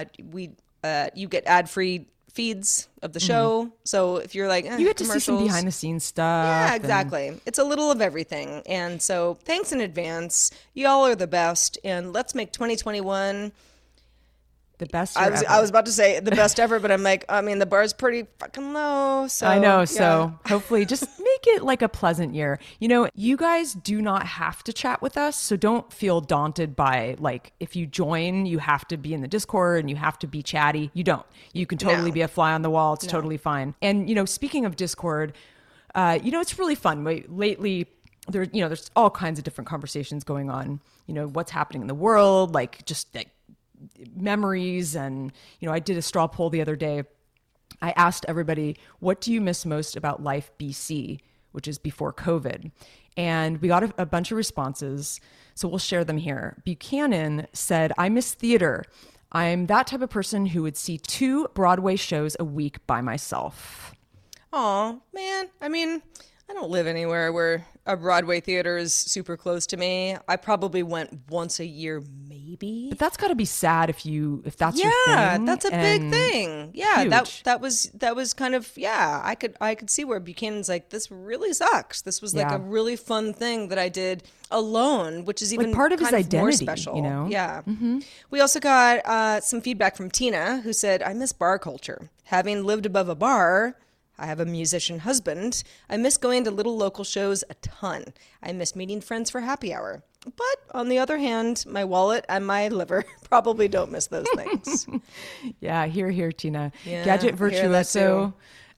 you get ad-free feeds of the show. So if you're like, you get to see some behind the scenes stuff. Yeah, exactly. It's a little of everything. And so thanks in advance. Y'all are the best. And let's make 2021 the best year ever. I was about to say the best ever, but I'm like, I mean, the bar's pretty fucking low. So I know. Yeah. So hopefully just make it like a pleasant year. You guys do not have to chat with us. So don't feel daunted by like, if you join, you have to be in the Discord and you have to be chatty. You don't. You can totally be a fly on the wall. It's totally fine. And, speaking of Discord, it's really fun. Lately, there's all kinds of different conversations going on. What's happening in the world, like just like memories. And I did a straw poll the other day. I asked everybody, what do you miss most about life BC, which is before COVID? And we got a bunch of responses, so we'll share them here. Buchanan said, I miss theater. I'm that type of person who would see 2 Broadway shows a week by myself. Oh man, I mean, I don't live anywhere where a Broadway theater is super close to me. I probably went once a year, maybe. But that's got to be sad if that's your thing. Yeah, that's a big thing. Yeah, huge. that was kind of, yeah, I could see where Buchanan's like, this really sucks. This was like Yeah. a really fun thing that I did alone, which is even part of his kind more identity, special. you know? Yeah. We also got some feedback from Tina, who said, I miss bar culture. Having lived above a bar, I have a musician husband. I miss going to little local shows a ton. I miss meeting friends for happy hour. But on the other hand, my wallet and my liver probably don't miss those things. Yeah, here, Tina. Yeah, Gadget I hear that Virtuoso.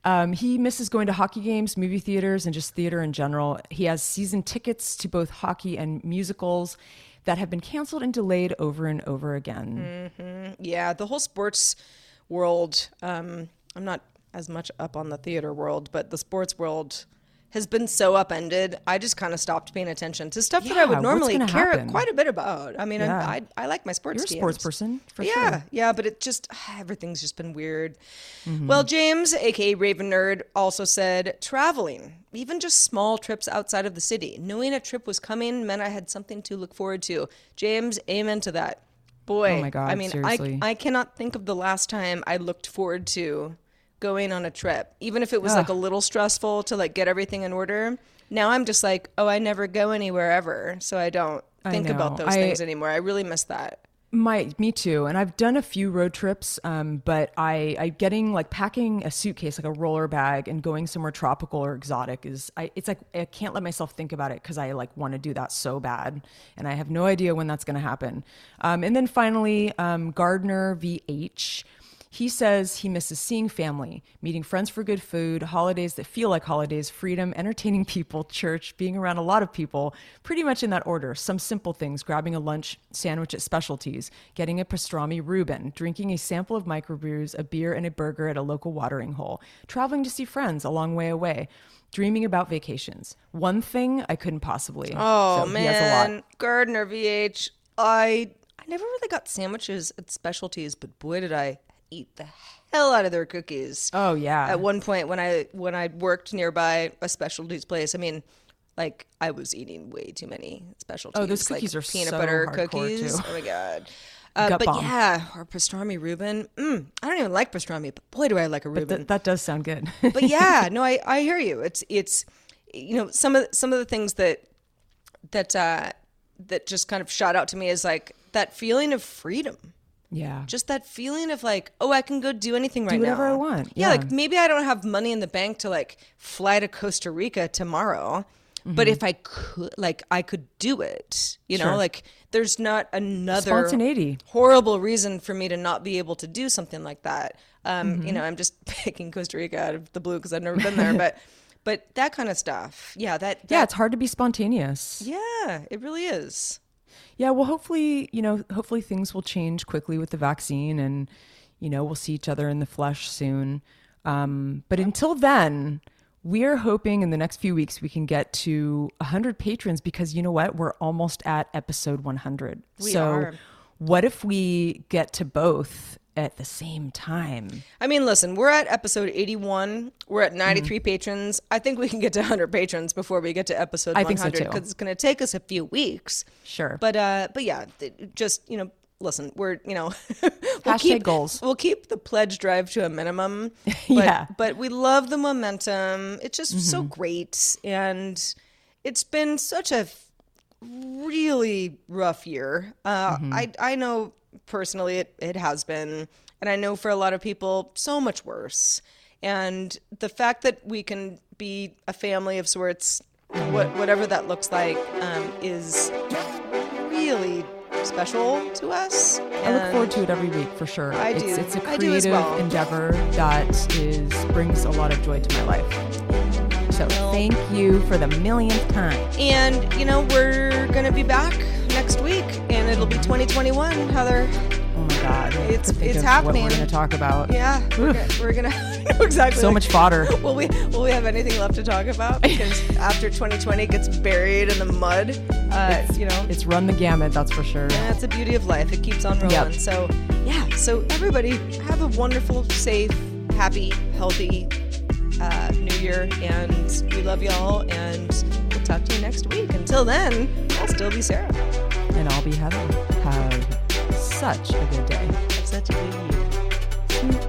He misses going to hockey games, movie theaters, and just theater in general. He has season tickets to both hockey and musicals that have been canceled and delayed over and over again. Yeah, the whole sports world, I'm not as much up on the theater world, but the sports world has been so upended. I just kind of stopped paying attention to stuff that I Yeah, would what's normally gonna care happen? quite a bit about. I mean, Yeah. I like my sports You're a teams. sports person, for Yeah, sure. yeah, but it just, everything's just been weird. Well, James, aka Raven Nerd, also said, traveling, even just small trips outside of the city. Knowing a trip was coming meant I had something to look forward to. James, amen to that. Boy, Oh my God, I mean, seriously. I cannot think of the last time I looked forward to going on a trip, even if it was like a little stressful to like get everything in order. Now I'm just like, oh, I never go anywhere ever, so I don't think about know. those things anymore. I really miss that. Me too. And I've done a few road trips, but I getting like packing a suitcase, like a roller bag, and going somewhere tropical or exotic it's like I can't let myself think about it because I like want to do that so bad, and I have no idea when that's going to happen. And then finally, Gardner VH. He says he misses seeing family, meeting friends for good food, holidays that feel like holidays, freedom, entertaining people, church, being around a lot of people, pretty much in that order. Some simple things, grabbing a lunch sandwich at Specialties, getting a pastrami Reuben, drinking a sample of microbrews, a beer and a burger at a local watering hole, traveling to see friends a long way away, dreaming about vacations. One thing I couldn't possibly. Oh, So he has a lot. man. Gardner VH. I never really got sandwiches at Specialties, but boy, did I eat the hell out of their cookies. Oh, yeah. At one point when I worked nearby a Specialties place, I mean, like I was eating way too many Specialties. Oh, those cookies like are peanut so butter hardcore, cookies. too. Oh my god. Gut But bomb. yeah, or pastrami Reuben. I don't even like pastrami, but boy, do I like a Reuben. That does sound good. But yeah, no, I hear you. It's you know, some of the things that just kind of shot out to me is like that feeling of freedom. Yeah. Just that feeling of like, oh, I can go do anything right now. whatever I want. Yeah, Yeah. like maybe I don't have money in the bank to like fly to Costa Rica tomorrow, but if I could, like, I could do it. You know, Sure. like there's not another Spontaneity. horrible reason for me to not be able to do something like that. You know, I'm just picking Costa Rica out of the blue because I've never been there, but that kind of stuff. Yeah, that It's hard to be spontaneous. yeah, it really is. Yeah, well, hopefully things will change quickly with the vaccine, and we'll see each other in the flesh soon. But until then, we're hoping in the next few weeks we can get to 100 patrons, because you know what? We're almost at episode 100. We so are. what if we get to both at the same time? I mean, listen, we're at episode 81. We're at 93 patrons. I think we can get to 100 patrons before we get to episode 100. I think so, too. Because it's going to take us a few weeks. Sure. But yeah, just, listen, we're, we'll Hashtag goals. We'll keep the pledge drive to a minimum. But, Yeah. But we love the momentum. It's just so great. And it's been such a really rough year. I know personally it has been, and I know for a lot of people so much worse. And the fact that we can be a family of sorts, whatever that looks like, is really special to us. I look forward to it every week for sure. I do. It's a I do as creative well. endeavor that brings a lot of joy to my life. So thank you for the millionth time. And, we're going to be back next week, and it'll be 2021, Heather. Oh my God. It's To think of happening. What we're going to talk about. Yeah, we're gonna know exactly. So much fodder. Will we have anything left to talk about? Because after 2020 gets buried in the mud, It's run the gamut, that's for sure. that's the beauty of life. It keeps on rolling. Yep. So yeah. So everybody have a wonderful, safe, happy, healthy New year, and we love y'all, and we'll talk to you next week. Until then, I'll still be Sarah. And I'll be Heather. Have such a good day. Have such a good year.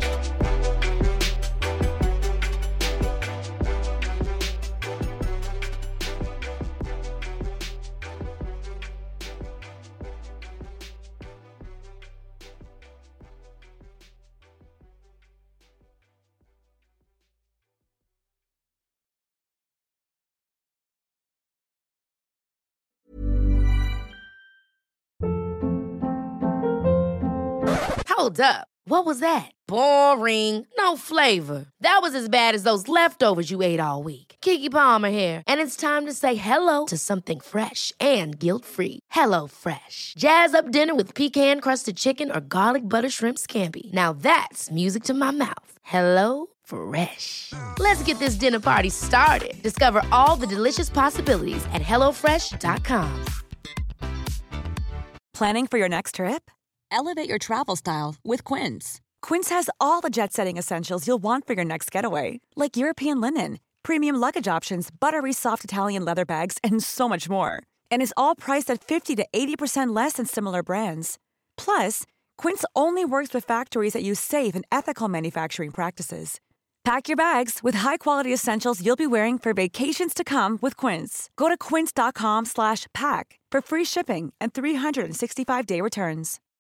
Hold up. What was that? Boring. No flavor. That was as bad as those leftovers you ate all week. Keke Palmer here, and it's time to say hello to something fresh and guilt-free. Hello Fresh. Jazz up dinner with pecan-crusted chicken or garlic butter shrimp scampi. Now that's music to my mouth. Hello Fresh. Let's get this dinner party started. Discover all the delicious possibilities at hellofresh.com. Planning for your next trip? Elevate your travel style with Quince. Quince has all the jet-setting essentials you'll want for your next getaway, like European linen, premium luggage options, buttery soft Italian leather bags, and so much more. And is all priced at 50 to 80% less than similar brands. Plus, Quince only works with factories that use safe and ethical manufacturing practices. Pack your bags with high-quality essentials you'll be wearing for vacations to come with Quince. Go to quince.com/pack for free shipping and 365-day returns.